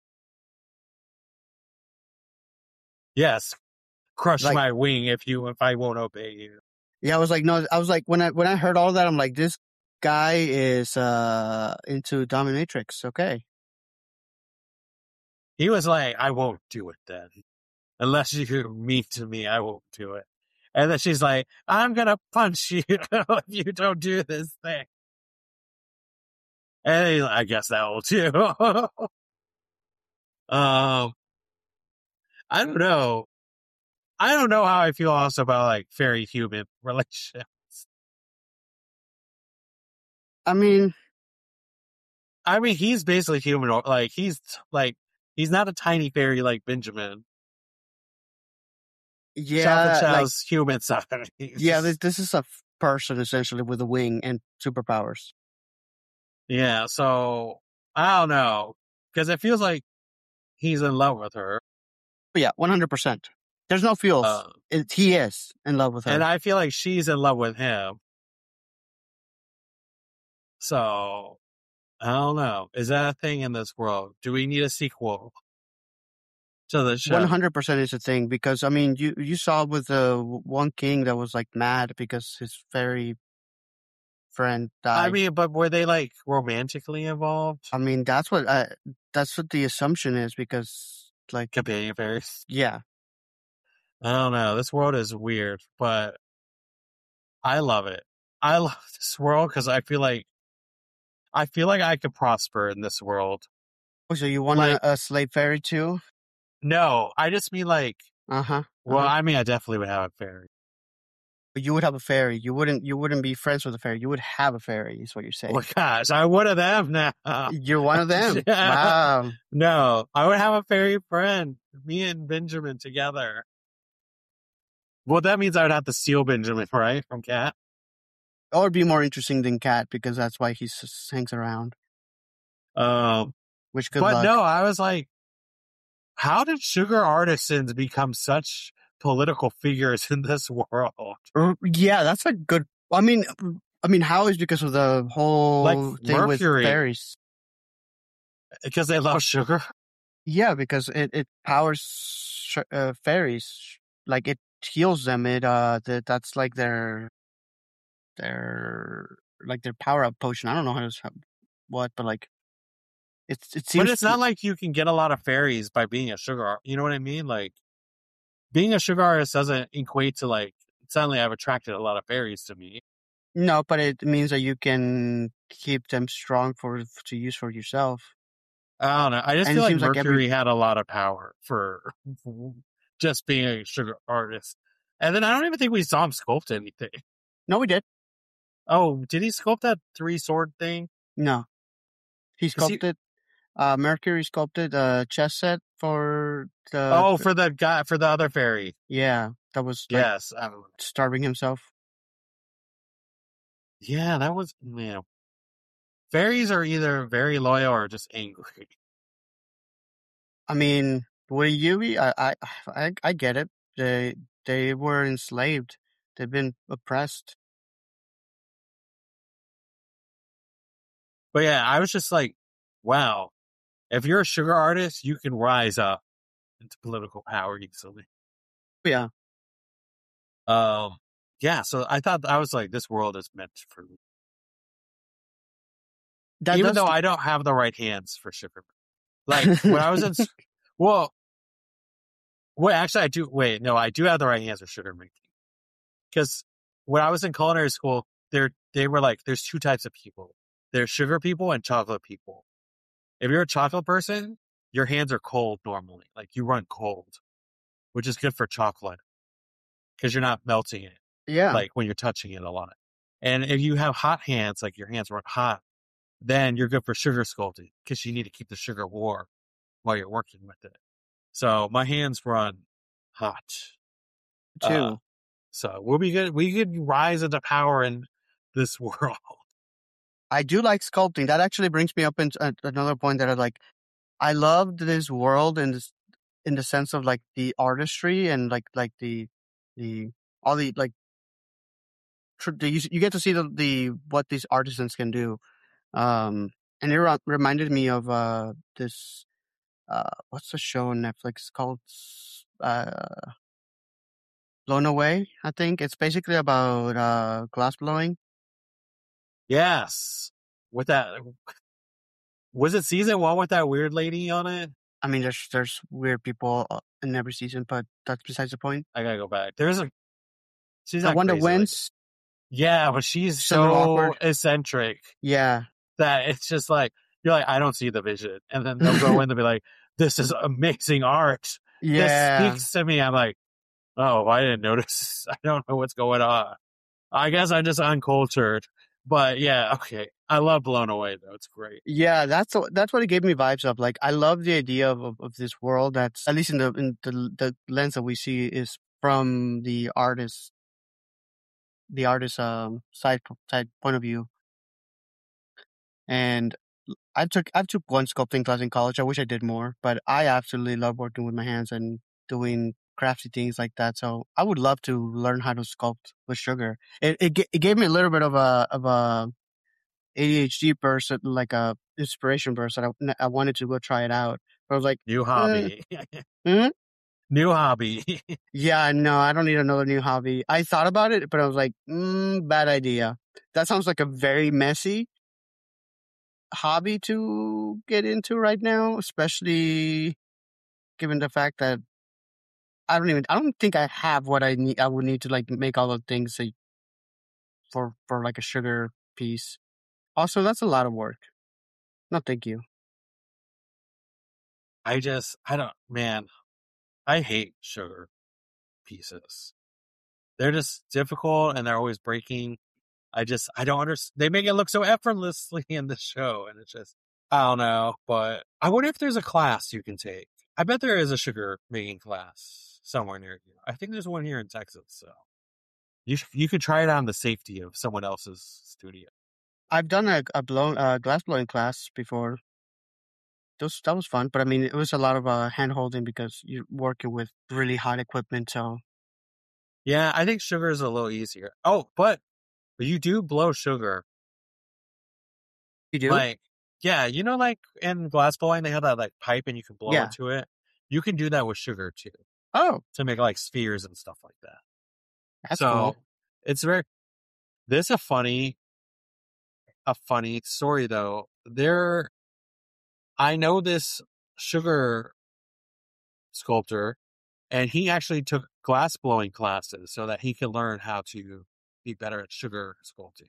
[SPEAKER 1] Yes, crush
[SPEAKER 2] Like,
[SPEAKER 1] my wing if I won't obey you.
[SPEAKER 2] yeah, I was like, no, I was like, when I heard all that, I'm like, this guy is into dominatrix. Okay.
[SPEAKER 1] He was like, I won't do it then. Unless you're mean to me, I won't do it. And then she's like, I'm gonna punch you if you don't do this thing. And I guess that will too. I don't know. I don't know how I feel also about like fairy human relationships.
[SPEAKER 2] I mean,
[SPEAKER 1] He's basically human. Like he's not a tiny fairy like Benjamin. Chocolate
[SPEAKER 2] yeah, like,
[SPEAKER 1] Chow's human size.
[SPEAKER 2] yeah, this is a person essentially with a wing and superpowers.
[SPEAKER 1] Yeah, so I don't know. Because it feels like he's in love with her.
[SPEAKER 2] But yeah, 100%. There's no feels. He is in love with her.
[SPEAKER 1] And I feel like she's in love with him. So, I don't know. Is that a thing in this world? Do we need a sequel to the show?
[SPEAKER 2] 100% is a thing because, I mean, you saw with the one king that was like mad because his fairy friend died.
[SPEAKER 1] I mean, but were they like romantically involved?
[SPEAKER 2] I mean, that's what the assumption is because, like,
[SPEAKER 1] Companion fairies?
[SPEAKER 2] yeah.
[SPEAKER 1] I don't know. This world is weird, but I love it. I love this world because I feel like I could prosper in this world.
[SPEAKER 2] Oh, so you want
[SPEAKER 1] Like-
[SPEAKER 2] a slave fairy too?
[SPEAKER 1] No, I just mean like,
[SPEAKER 2] Uh-huh.
[SPEAKER 1] well, I mean, I definitely would have a fairy.
[SPEAKER 2] But you would have a fairy. You wouldn't be friends with a fairy. You would have a fairy, is what you're saying.
[SPEAKER 1] Oh my gosh, I would have them now.
[SPEAKER 2] You're one of them.
[SPEAKER 1] Yeah.
[SPEAKER 2] Wow.
[SPEAKER 1] No, I would have a fairy friend. Me and Benjamin together. Well, that means I would have to steal Benjamin, right? From Cat?
[SPEAKER 2] That would be more interesting than Cat because that's why he hangs around. Which good
[SPEAKER 1] but
[SPEAKER 2] luck.
[SPEAKER 1] no, I was like, how did sugar artisans become such political figures in this world?
[SPEAKER 2] Yeah, that's a good. I mean, how is because of the whole
[SPEAKER 1] Like
[SPEAKER 2] thing
[SPEAKER 1] Mercury.
[SPEAKER 2] with fairies?
[SPEAKER 1] Because they love sugar?
[SPEAKER 2] Yeah, because it powers fairies. Like it heals them. That's like their power up potion. I don't know what, but like it seems.
[SPEAKER 1] But it's not like you can get a lot of fairies by being a sugar artist. You know what I mean? Like, being a sugar artist doesn't equate to like, suddenly I've attracted a lot of fairies to me.
[SPEAKER 2] No, but it means that you can keep them strong to use for yourself.
[SPEAKER 1] I don't know. I just
[SPEAKER 2] And
[SPEAKER 1] feel
[SPEAKER 2] it
[SPEAKER 1] like
[SPEAKER 2] seems like
[SPEAKER 1] Mercury had a lot of power for just being a sugar artist. And then I don't even think we saw him sculpt anything.
[SPEAKER 2] No, we did.
[SPEAKER 1] Oh, did he sculpt that 3-sword thing?
[SPEAKER 2] No, he sculpted. Mercury sculpted a chess set for the.
[SPEAKER 1] Oh, for the guy, for the other fairy.
[SPEAKER 2] Yeah, that was like
[SPEAKER 1] Yes.
[SPEAKER 2] starving himself.
[SPEAKER 1] Yeah, that was, fairies are either very loyal or just angry.
[SPEAKER 2] I mean, would you be? I get it. They were enslaved. They've been oppressed.
[SPEAKER 1] But yeah, I was just like, wow, if you're a sugar artist, you can rise up into political power easily.
[SPEAKER 2] Yeah.
[SPEAKER 1] Yeah, so I was like, this world is meant for me.
[SPEAKER 2] Even
[SPEAKER 1] though I don't have the right hands for sugar. Like, when I was in, actually I do, I do have the right hands for sugar making. Because when I was in culinary school, they were like, there's two types of people. There's sugar people and chocolate people. If you're a chocolate person, your hands are cold normally. Like, you run cold, which is good for chocolate. Because you're not melting it.
[SPEAKER 2] Yeah.
[SPEAKER 1] Like, when you're touching it a lot. And if you have hot hands, like your hands run hot, then you're good for sugar sculpting because you need to keep the sugar warm while you're working with it. So my hands run hot.
[SPEAKER 2] too.
[SPEAKER 1] So we'll be good. We could rise into power in this world.
[SPEAKER 2] I do like sculpting. That actually brings me up into another point that I loved this world in the sense of like the artistry and like the all the like you get to see the what these artisans can do. And it reminded me of this what's the show on Netflix called Blown Away, I think. It's basically about glass blowing.
[SPEAKER 1] Yes. With that, was it season 1 with that weird lady on it?
[SPEAKER 2] I mean, there's weird people in every season, but that's besides the point.
[SPEAKER 1] I gotta go back. She's
[SPEAKER 2] The
[SPEAKER 1] not
[SPEAKER 2] one that
[SPEAKER 1] crazy like
[SPEAKER 2] wins,
[SPEAKER 1] yeah, but she's
[SPEAKER 2] it's a little
[SPEAKER 1] so
[SPEAKER 2] awkward.
[SPEAKER 1] eccentric
[SPEAKER 2] Yeah.
[SPEAKER 1] that it's just like, you're like, I don't see the vision. And then they'll go in and be like, this is amazing art.
[SPEAKER 2] Yeah.
[SPEAKER 1] This speaks to me. I'm like, oh, I didn't notice. I don't know what's going on. I guess I'm just uncultured. But yeah, okay. I love Blown Away though. It's great.
[SPEAKER 2] Yeah, that's what it gave me vibes of. Like, I love the idea of this world that's, at least in the lens that we see, is from the artist side point of view. And I took one sculpting class in college. I wish I did more, but I absolutely love working with my hands and doing crafty things like that. So I would love to learn how to sculpt with sugar. It gave me a little bit of a ADHD burst, like a inspiration burst that I wanted to go try it out. But I was like,
[SPEAKER 1] New hobby.
[SPEAKER 2] hmm?
[SPEAKER 1] New hobby.
[SPEAKER 2] Yeah, no, I don't need another new hobby. I thought about it, but I was like, bad idea. That sounds like a very messy hobby to get into right now, especially given the fact that I don't think I have what I need. I would need to like make all the things for like a sugar piece. Also, that's a lot of work. No, thank you.
[SPEAKER 1] Man, I hate sugar pieces. They're just difficult and they're always breaking. I don't understand. They make it look so effortlessly in the show. And it's just, I don't know. But I wonder if there's a class you can take. I bet there is a sugar making class somewhere near you. I think there's one here in Texas. So you could try it on the safety of someone else's studio.
[SPEAKER 2] I've done a glass blowing class before. That was fun, but I mean, it was a lot of hand holding because you're working with really hot equipment. So
[SPEAKER 1] Yeah, I think sugar is a little easier. Oh, but you do blow sugar.
[SPEAKER 2] you do,
[SPEAKER 1] Like, yeah, like in glass blowing, they have that like pipe and you can blow
[SPEAKER 2] yeah.
[SPEAKER 1] into it. You can do that with sugar too
[SPEAKER 2] Oh,
[SPEAKER 1] to make like spheres and stuff like that.
[SPEAKER 2] that's
[SPEAKER 1] So
[SPEAKER 2] cool.
[SPEAKER 1] it's there's a funny story though. I know this sugar sculptor and he actually took glass blowing classes so that he could learn how to be better at sugar sculpting.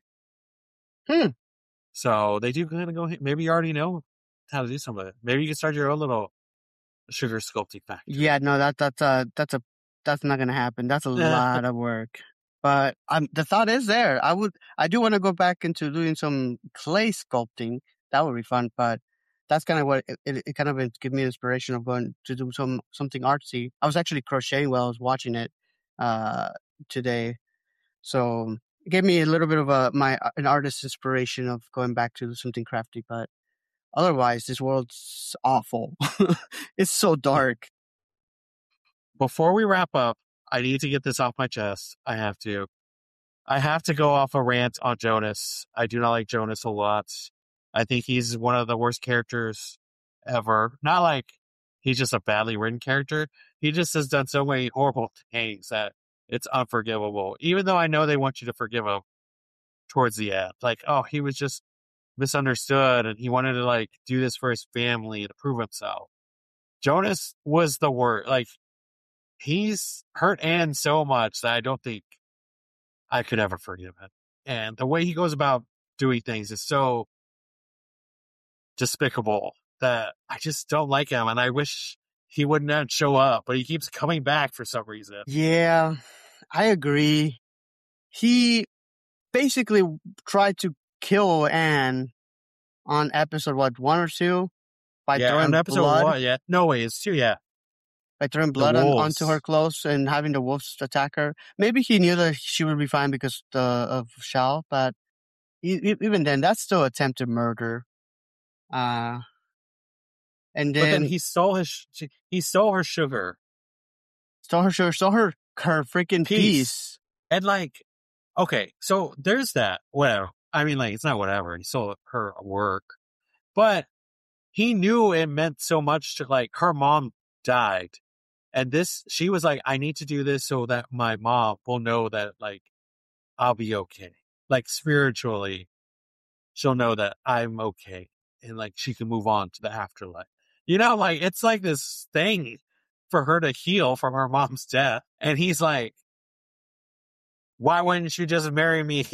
[SPEAKER 1] So they do kind of go, maybe you already know how to do some of it. Maybe you can start your own little sugar sculpting factory.
[SPEAKER 2] Yeah, no, that's not gonna happen. That's a lot of work. But the thought is there. I do want to go back into doing some clay sculpting. That would be fun. But that's kind of what it kind of gave me inspiration of going to do something artsy. I was actually crocheting while I was watching it today, so it gave me a little bit of an artist inspiration of going back to something crafty. But otherwise, this world's awful. It's so dark.
[SPEAKER 1] Before we wrap up, I need to get this off my chest. I have to go off a rant on Jonas. I do not like Jonas a lot. I think he's one of the worst characters ever. Not like he's just a badly written character. He just has done so many horrible things that it's unforgivable. Even though I know they want you to forgive him towards the end. Like, oh, he was just misunderstood and he wanted to like do this for his family to prove himself. Jonas was the worst. Like, he's hurt Anne so much that I don't think I could ever forgive him. And the way he goes about doing things is so despicable that I just don't like him. And I wish he wouldn't show up, but he keeps coming back for some reason.
[SPEAKER 2] Yeah, I agree. He basically tried to kill Anne on episode, what, 1 or 2? By
[SPEAKER 1] Yeah, on
[SPEAKER 2] throwing
[SPEAKER 1] episode
[SPEAKER 2] blood,
[SPEAKER 1] 1, yeah. No, wait, it's 2, yeah. The
[SPEAKER 2] onto her
[SPEAKER 1] wolves.
[SPEAKER 2] clothes and having the wolves attack her. Maybe he knew that she would be fine because of Shao, but even then, that's still attempted murder. And
[SPEAKER 1] But then
[SPEAKER 2] then
[SPEAKER 1] he stole her sugar.
[SPEAKER 2] stole her freaking
[SPEAKER 1] Peace.
[SPEAKER 2] peace.
[SPEAKER 1] And like, okay, so there's that. Whatever. I mean, like, it's not whatever. He stole her work. But he knew it meant so much to, like, her mom died. And she was like, I need to do this so that my mom will know that, like, I'll be okay. Like, spiritually, she'll know that I'm okay. And, like, she can move on to the afterlife. You know, like, it's like this thing for her to heal from her mom's death. And he's like, why wouldn't you just marry me?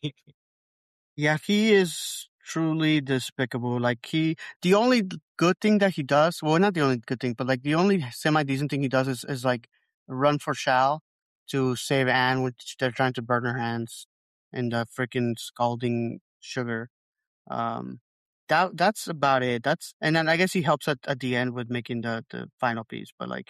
[SPEAKER 2] Yeah, he is truly despicable. Like, the only good thing that he does, well, not the only good thing, but like the only semi-decent thing he does is like run for Shao to save Anne, which they're trying to burn her hands in the freaking scalding sugar. Um, that's about it. And then I guess he helps at the end with making the final piece, but like,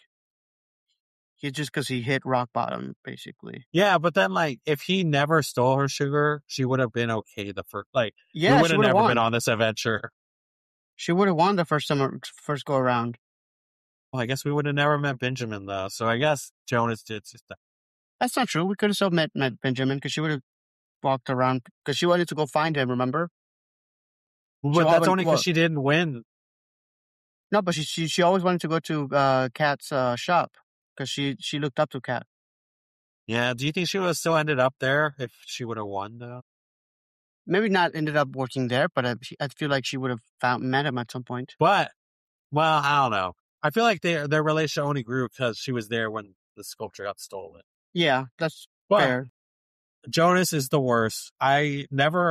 [SPEAKER 2] he just because he hit rock bottom, basically.
[SPEAKER 1] Yeah, but then, like, if he never stole her sugar, she would have been okay the first, like, we
[SPEAKER 2] Yeah,
[SPEAKER 1] would
[SPEAKER 2] she
[SPEAKER 1] have
[SPEAKER 2] would have
[SPEAKER 1] never been
[SPEAKER 2] won.
[SPEAKER 1] on this adventure.
[SPEAKER 2] She would have won the first go around.
[SPEAKER 1] Well, I guess we would have never met Benjamin, though. So I guess Jonas did that.
[SPEAKER 2] That's not true. We could have still met Benjamin because she would have walked around because she wanted to go find him. Remember?
[SPEAKER 1] But that's only because she didn't win.
[SPEAKER 2] No, but she always wanted to go to Kat's shop because she looked up to Kat.
[SPEAKER 1] Yeah, do you think she would have still ended up there if she would have won, though?
[SPEAKER 2] Maybe not ended up working there, but I feel like she would have met him at some point.
[SPEAKER 1] But, well, I don't know. I feel like their relationship only grew because she was there when the sculpture got stolen.
[SPEAKER 2] Yeah, that's
[SPEAKER 1] But
[SPEAKER 2] fair.
[SPEAKER 1] Jonas is the worst. I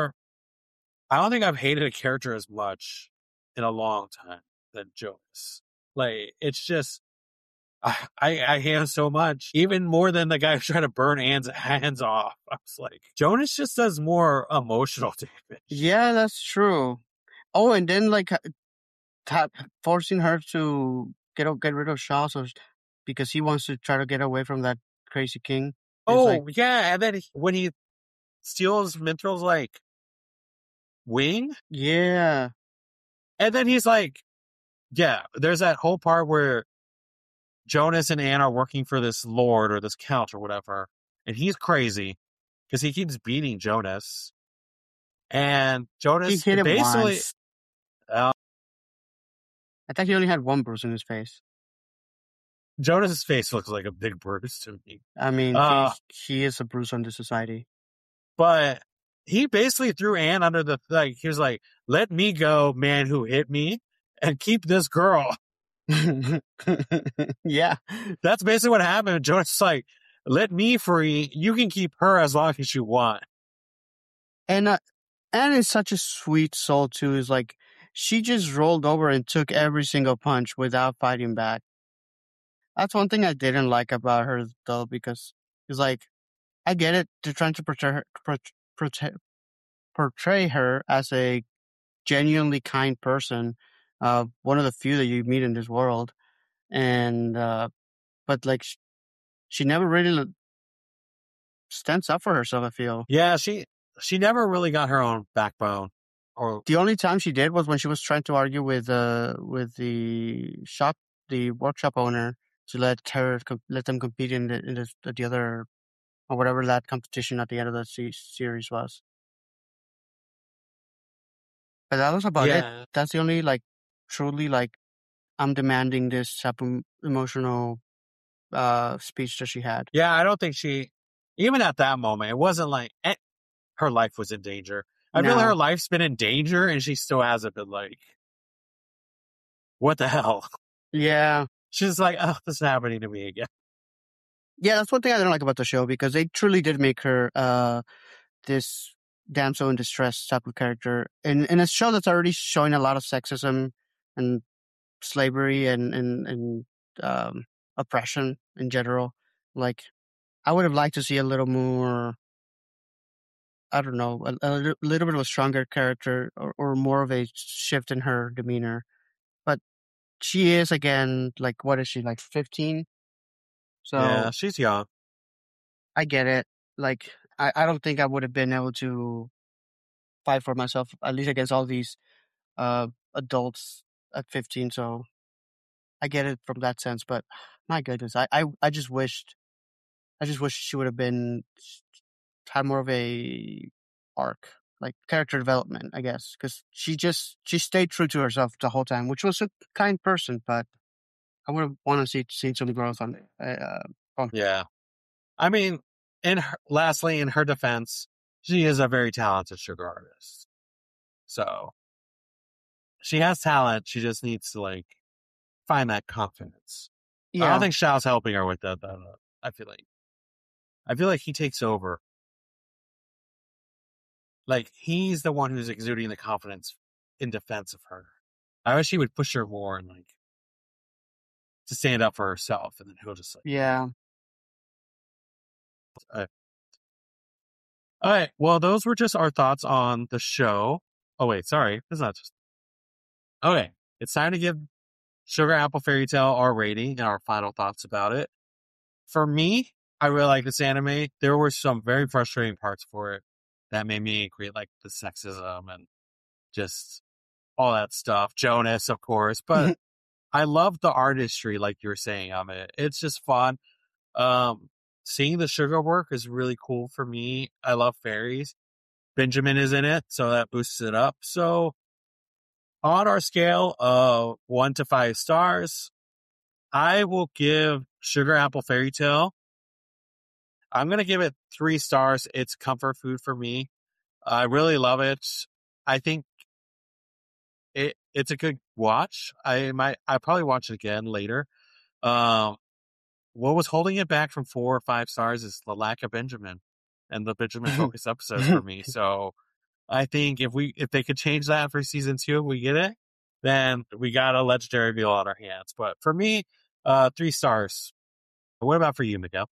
[SPEAKER 1] don't think I've hated a character as much in a long time than Jonas. Like, it's just, I hate him so much, even more than the guy who's trying to burn Anne's hands off. I was like, Jonas just does more emotional damage.
[SPEAKER 2] Yeah, that's true. Oh, and then like forcing her to get rid of Shaw, because he wants to try to get away from that crazy king.
[SPEAKER 1] Oh,
[SPEAKER 2] like,
[SPEAKER 1] yeah, and then when he steals Mintrel's, like, wing,
[SPEAKER 2] yeah,
[SPEAKER 1] and then he's like, yeah, there's that whole part where Jonas and Anne are working for this lord or this count or whatever, and he's crazy because he keeps beating Jonas. And Jonas
[SPEAKER 2] he hit him
[SPEAKER 1] basically,
[SPEAKER 2] once. I thought he only had one bruise in his face.
[SPEAKER 1] Jonas's face looks like a big bruise to me.
[SPEAKER 2] I mean, he is a bruise on the society.
[SPEAKER 1] But he basically threw Anne under the, like, he was like, let me go, man who hit me, and keep this girl.
[SPEAKER 2] Yeah.
[SPEAKER 1] That's basically what happened. Jonas is like, let me free. You can keep her as long as you want.
[SPEAKER 2] And Anne is such a sweet soul, too. Is like, she just rolled over and took every single punch without fighting back. That's one thing I didn't like about her, though, because it's like, I get it. They're trying to portray her as a genuinely kind person, one of the few that you meet in this world. And, but like, she never really stands up for herself, I feel.
[SPEAKER 1] Yeah, she never really got her own backbone. Or
[SPEAKER 2] the only time she did was when she was trying to argue with the workshop owner to let them compete in the other, or whatever that competition at the end of the series was. But that was about it. That's the only, like, truly, like, I'm demanding this type of emotional speech that she had.
[SPEAKER 1] Yeah, I don't think even at that moment, it wasn't like her life was in danger. I feel like her life's been in danger and she still hasn't been like, what the hell?
[SPEAKER 2] Yeah.
[SPEAKER 1] She's like, oh, this is happening to me again.
[SPEAKER 2] Yeah, that's one thing I don't like about the show, because they truly did make her this damsel in distress type of character in a show that's already showing a lot of sexism and slavery and oppression in general. Like, I would have liked to see a little more I don't know, little bit of a stronger character or more of a shift in her demeanor. But she is, again, like, what is she, like 15?
[SPEAKER 1] Yeah,
[SPEAKER 2] So
[SPEAKER 1] she's young.
[SPEAKER 2] I get it. Like, I don't think I would have been able to fight for myself, at least against all these uh, adults at 15. So I get it from that sense. But my goodness, I just wish she would have been had more of a arc, like character development, I guess, because she stayed true to herself the whole time, which was a kind person. But I would have want to see some growth on her.
[SPEAKER 1] Yeah. I mean, lastly, in her defense, she is a very talented sugar artist. So she has talent. She just needs to like find that confidence. I don't
[SPEAKER 2] Yeah,
[SPEAKER 1] think Shao's helping her with that though. I feel like he takes over. Like he's the one who's exuding the confidence in defense of her. I wish he would push her more and like to stand up for herself, and then he'll just like.
[SPEAKER 2] yeah.
[SPEAKER 1] Uh, all right. Well, those were just our thoughts on the show. Oh wait, sorry, it's not just. Okay, it's time to give Sugar Apple Fairy Tale our rating and our final thoughts about it. For me, I really like this anime. There were some very frustrating parts for it that made me angry, like the sexism and just all that stuff. Jonas, of course, but I love the artistry, like you were saying, it. It's just fun. Seeing the sugar work is really cool for me. I love fairies. Benjamin is in it, so that boosts it up. So on our scale of 1 to 5 stars, I will give Sugar Apple Fairy Tale. I'm going to give it 3 stars. It's comfort food for me. I really love it. I think it's a good watch. I probably watch it again later. Um, what was holding it back from 4 or 5 stars is the lack of Benjamin and the Benjamin focused episodes for me. So I think if they could change that for season 2, we get it, then we got a legendary reveal on our hands. But for me, 3 stars. What about for you, Miguel?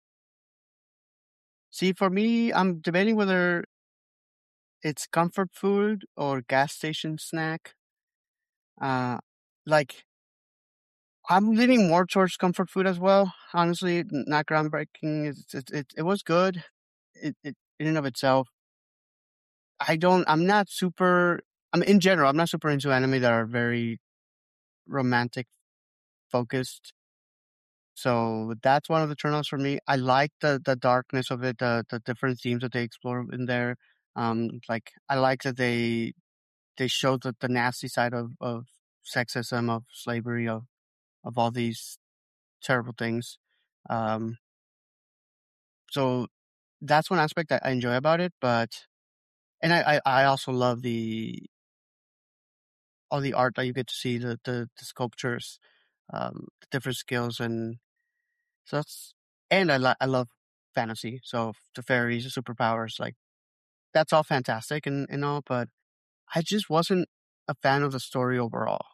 [SPEAKER 2] See, for me, I'm debating whether it's comfort food or gas station snack. Uh, like I'm leaning more towards comfort food as well. Honestly, not groundbreaking. It was good. It in and of itself. I'm not super. I mean, in general, I'm not super into anime that are very romantic focused. So that's one of the turnoffs for me. I like the darkness of it, the different themes that they explore in there. Like I like that they show the nasty side of sexism, of slavery, of all these terrible things. Um, so that's one aspect that I enjoy about it. But and I also love the all the art that you get to see, the sculptures, the different skills, and so that's and I love fantasy. So the fairies, the superpowers, like that's all fantastic and all. But I just wasn't a fan of the story overall.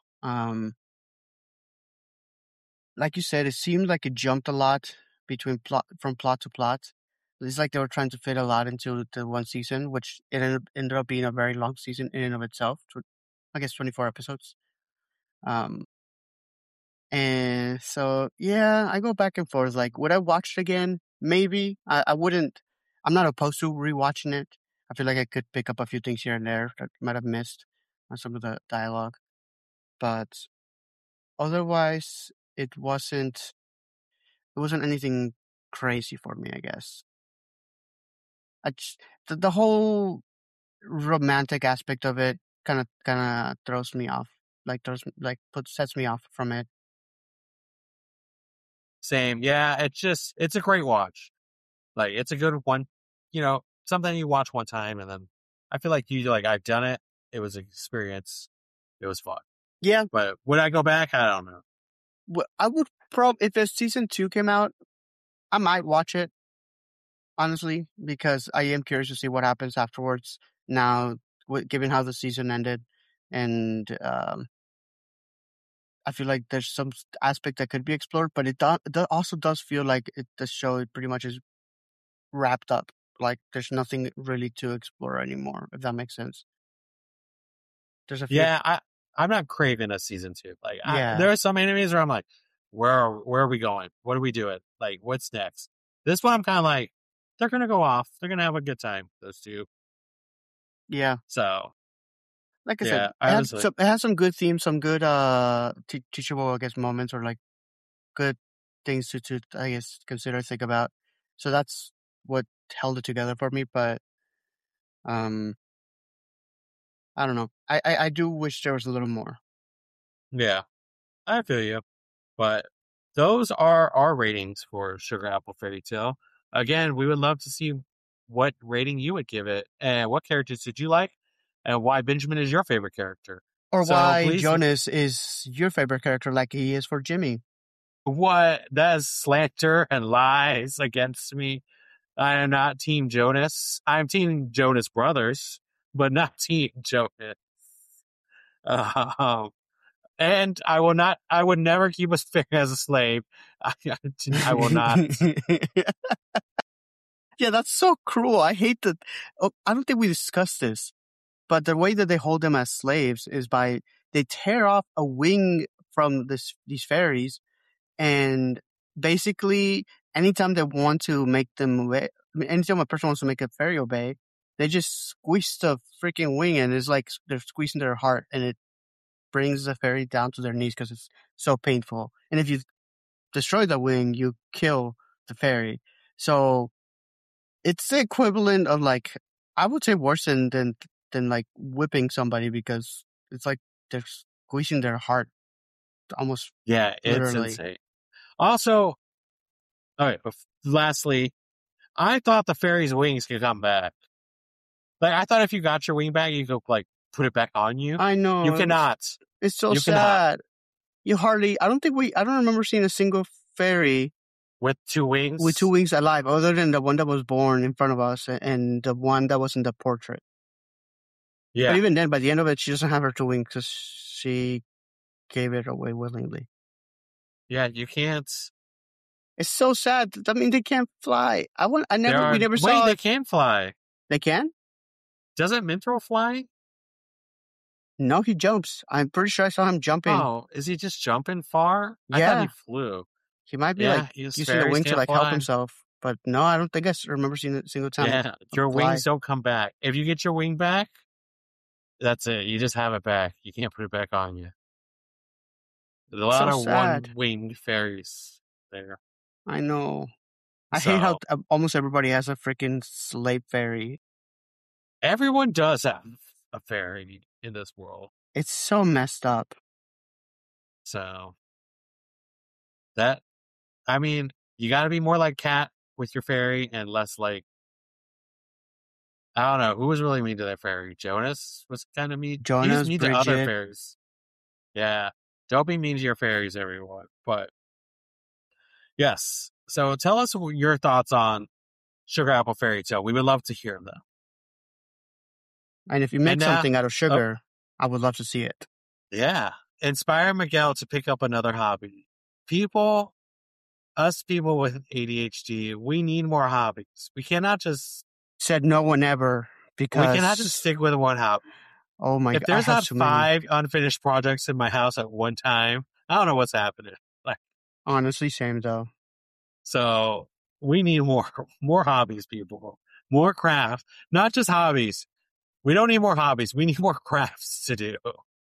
[SPEAKER 2] Like you said, it seemed like it jumped a lot between from plot to plot. It's like they were trying to fit a lot into the one season, which it ended up being a very long season in and of itself. I guess 24 episodes. Um, and so yeah, I go back and forth. Like, would I watch it again? Maybe. I wouldn't. I'm not opposed to rewatching it. I feel like I could pick up a few things here and there that I might have missed on some of the dialogue, but otherwise, it wasn't anything crazy for me, I guess. I just, the whole romantic aspect of it kind of throws me off. Like sets me off from it.
[SPEAKER 1] Same. Yeah, it's a great watch. Like it's a good one, something you watch one time and then I feel like I've done it. It was an experience. It was fun.
[SPEAKER 2] Yeah,
[SPEAKER 1] But would I go back? I don't know.
[SPEAKER 2] I would probably if a season 2 came out, I might watch it honestly because I am curious to see what happens afterwards. Now, given how the season ended, and I feel like there's some aspect that could be explored, but it also does feel like the show pretty much is wrapped up like there's nothing really to explore anymore, if that makes sense. There's a few.
[SPEAKER 1] Yeah, I'm not craving a season 2. Like,
[SPEAKER 2] Yeah.
[SPEAKER 1] there are some animes where I'm like, where are we going? What are we doing? Like, what's next? This one, I'm kind of like, they're gonna go off. They're gonna have a good time. Those two.
[SPEAKER 2] Yeah.
[SPEAKER 1] So
[SPEAKER 2] Like I said,
[SPEAKER 1] yeah, I was like,
[SPEAKER 2] it has some good themes, some good teachable, I guess, moments, or like good things to I guess consider, think about. So that's what held it together for me. But um, I don't know. I do wish there was a little more.
[SPEAKER 1] yeah, I feel you. But those are our ratings for Sugar Apple Fairy Tale. Again, we would love to see what rating you would give it, and what characters did you like, and why Benjamin is your favorite character.
[SPEAKER 2] Or
[SPEAKER 1] So
[SPEAKER 2] why
[SPEAKER 1] please,
[SPEAKER 2] Jonas is your favorite character, like he is for Jimmy.
[SPEAKER 1] what that is slander and lies against me. I am not Team Jonas. I'm Team Jonas Brothers, but not Team Jonas. Um, and I will not. I would never keep a fairy as a slave. I will not.
[SPEAKER 2] Yeah, that's so cruel. I hate that. Oh, I don't think we discussed this, but the way that they hold them as slaves is by they tear off a wing from these fairies, and basically anytime they want to make them obey, anytime a person wants to make a fairy obey, they just squeeze the freaking wing, and it's like they're squeezing their heart, and it brings the fairy down to their knees because it's so painful. And if you destroy the wing, you kill the fairy. So it's the equivalent of like, I would say worse than like whipping somebody, because it's like they're squeezing their heart almost
[SPEAKER 1] Yeah, it's
[SPEAKER 2] literally.
[SPEAKER 1] insane. Also, all right. Lastly, I thought the fairy's wings could come back. Like, I thought if you got your wing back, you could like put it back on you.
[SPEAKER 2] I know.
[SPEAKER 1] You cannot.
[SPEAKER 2] It's so
[SPEAKER 1] You cannot.
[SPEAKER 2] sad. You hardly, I don't remember seeing a single fairy
[SPEAKER 1] With 2 wings.
[SPEAKER 2] with 2 wings alive, other than the one that was born in front of us and the one that was in the portrait.
[SPEAKER 1] Yeah.
[SPEAKER 2] But even then, by the end of it, she doesn't have her 2 wings because she gave it away willingly.
[SPEAKER 1] Yeah, you can't.
[SPEAKER 2] It's so sad. I mean, they can't fly. We never
[SPEAKER 1] Wait,
[SPEAKER 2] saw.
[SPEAKER 1] they can fly.
[SPEAKER 2] They can?
[SPEAKER 1] Doesn't Mintrel fly?
[SPEAKER 2] No, he jumps. I'm pretty sure I saw him jumping.
[SPEAKER 1] Oh, is he just jumping far? I
[SPEAKER 2] Yeah.
[SPEAKER 1] thought he flew.
[SPEAKER 2] He might be
[SPEAKER 1] Yeah,
[SPEAKER 2] like
[SPEAKER 1] his
[SPEAKER 2] using the
[SPEAKER 1] fairies
[SPEAKER 2] wing to
[SPEAKER 1] can't
[SPEAKER 2] like help
[SPEAKER 1] fly.
[SPEAKER 2] himself. But no, I don't think I remember seeing it a single time.
[SPEAKER 1] Yeah, your wings don't come back. If you get your wing back, that's it. You just have it back. You can't put it back on you. There's a lot of one-winged fairies there.
[SPEAKER 2] I know. I hate how almost everybody has a freaking slave fairy.
[SPEAKER 1] Everyone does have a fairy in this world.
[SPEAKER 2] It's so messed up.
[SPEAKER 1] So that, I mean, you got to be more like Cat with your fairy and less like, I don't know, who was really mean to their fairy? Jonas was kind of mean.
[SPEAKER 2] Jonas,
[SPEAKER 1] he was mean
[SPEAKER 2] Bridget.
[SPEAKER 1] to other fairies. Yeah, don't be mean to your fairies, everyone. But yes, so tell us your thoughts on Sugar Apple Fairy Tale. We would love to hear them.
[SPEAKER 2] And if you make something out of sugar, I would love to see it.
[SPEAKER 1] Yeah. Inspire Miguel to pick up another hobby. Us people with ADHD, we need more hobbies. We cannot just...
[SPEAKER 2] Said no one ever, because...
[SPEAKER 1] We cannot just stick with one hobby.
[SPEAKER 2] Oh my God.
[SPEAKER 1] If there's not 5 unfinished projects in my house at one time, I don't know what's happening. Like,
[SPEAKER 2] honestly, same though.
[SPEAKER 1] So we need more hobbies, people. More craft. Not just hobbies. We don't need more hobbies. We need more crafts to do.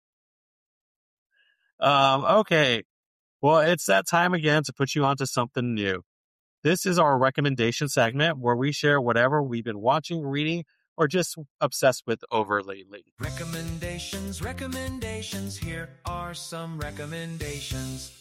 [SPEAKER 1] Okay. Well, it's that time again to put you onto something new. This is our recommendation segment where we share whatever we've been watching, reading, or just obsessed with over lately.
[SPEAKER 3] Recommendations. Here are some recommendations.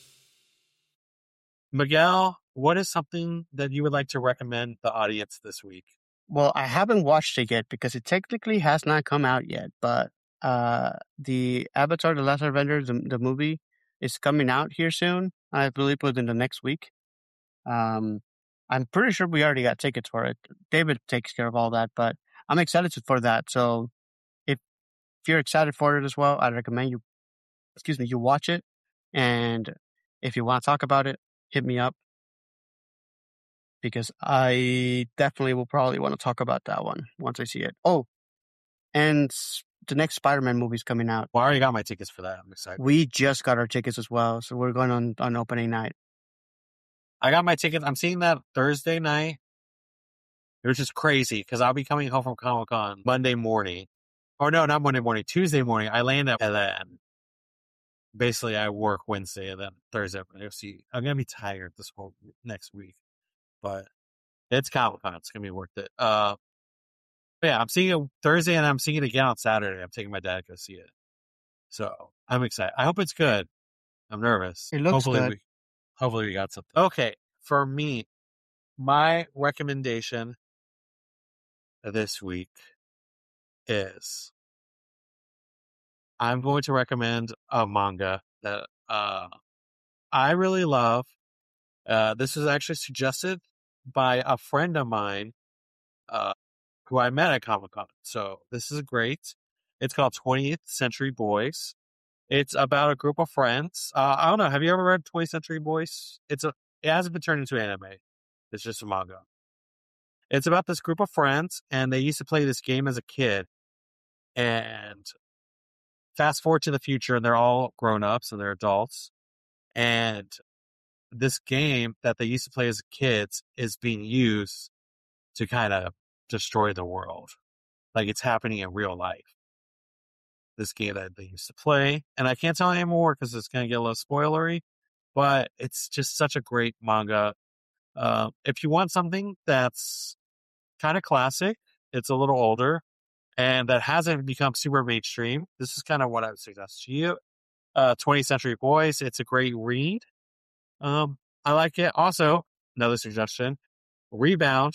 [SPEAKER 1] Miguel, what is something that you would like to recommend the audience this week?
[SPEAKER 2] Well, I haven't watched it yet because it technically has not come out yet, but the Avatar: The Last Airbender, the movie, is coming out here soon. I believe within the next week. I'm pretty sure we already got tickets for it. David takes care of all that, but I'm excited for that. So if you're excited for it as well, I'd recommend you watch it. And if you want to talk about it, hit me up. because I definitely will probably want to talk about that one once I see it. Oh, and the next Spider-Man movie's coming out.
[SPEAKER 1] Well, I already got my tickets for that. I'm excited.
[SPEAKER 2] We just got our tickets as well, so we're going on opening night.
[SPEAKER 1] I got my tickets. I'm seeing that Thursday night, which is crazy because I'll be coming home from Comic-Con Monday morning. Or no, not Monday morning, Tuesday morning. I land at, and then basically I work Wednesday and then Thursday. I'm going to be tired this whole next week, but it's Comic-Con. It's going to be worth it. But yeah, I'm seeing it Thursday and I'm seeing it again on Saturday. I'm taking my dad to go see it. So I'm excited. I hope it's good. I'm nervous.
[SPEAKER 2] It looks good.
[SPEAKER 1] Hopefully we got something. Okay, for me, my recommendation this week is I'm going to recommend a manga that I really love. This was actually suggested by a friend of mine who I met at Comic-Con. So this is great. It's called 20th Century Boys. It's about a group of friends. I don't know. Have you ever read 20th Century Boys? It hasn't been turned into anime. It's just a manga. It's about this group of friends, and they used to play this game as a kid. And fast forward to the future, and they're all grown-ups, and they're adults. And this game that they used to play as kids is being used to kind of destroy the world. Like it's happening in real life. This game that they used to play. And I can't tell anymore because it's going to get a little spoilery, but it's just such a great manga. If you want something that's kind of classic, it's a little older, and that hasn't become super mainstream, this is kind of what I would suggest to you. 20th Century Boys, it's a great read. I like it. Also, another suggestion, Rebound,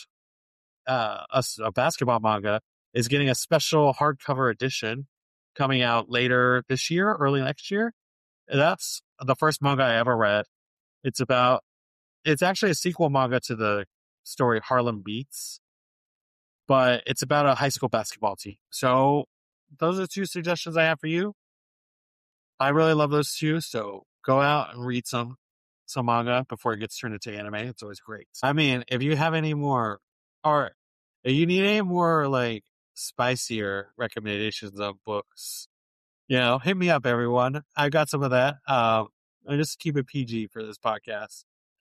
[SPEAKER 1] a basketball manga, is getting a special hardcover edition coming out later this year, early next year. That's the first manga I ever read. It's actually a sequel manga to the story Harlem Beats, but it's about a high school basketball team. So those are two suggestions I have for you. I really love those two. So go out and read some manga before it gets turned into anime. It's always great. I mean, if you have any more, or if you need any more like spicier recommendations of books, hit me up, everyone. I got some of that. I just keep it PG for this podcast.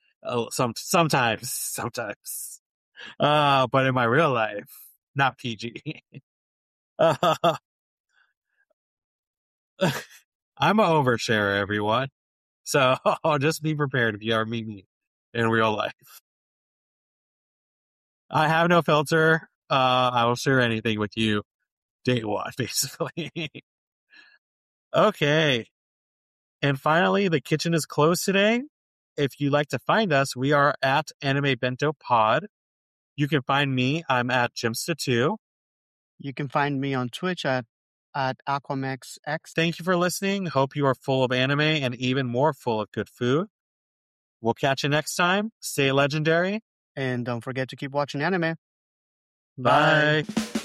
[SPEAKER 1] Sometimes. But in my real life, not PG. I'm an oversharer, everyone. So just be prepared if you ever meet me in real life. I have no filter. I will share anything with you day one, basically. Okay. And finally, the kitchen is closed today. If you'd like to find us, we are at Anime Bento Pod. You can find me. I'm at Jimsta2.
[SPEAKER 2] You can find me on Twitch at AquamexX.
[SPEAKER 1] Thank you for listening. Hope you are full of anime and even more full of good food. We'll catch you next time. Stay legendary.
[SPEAKER 2] And don't forget to keep watching anime.
[SPEAKER 1] Bye.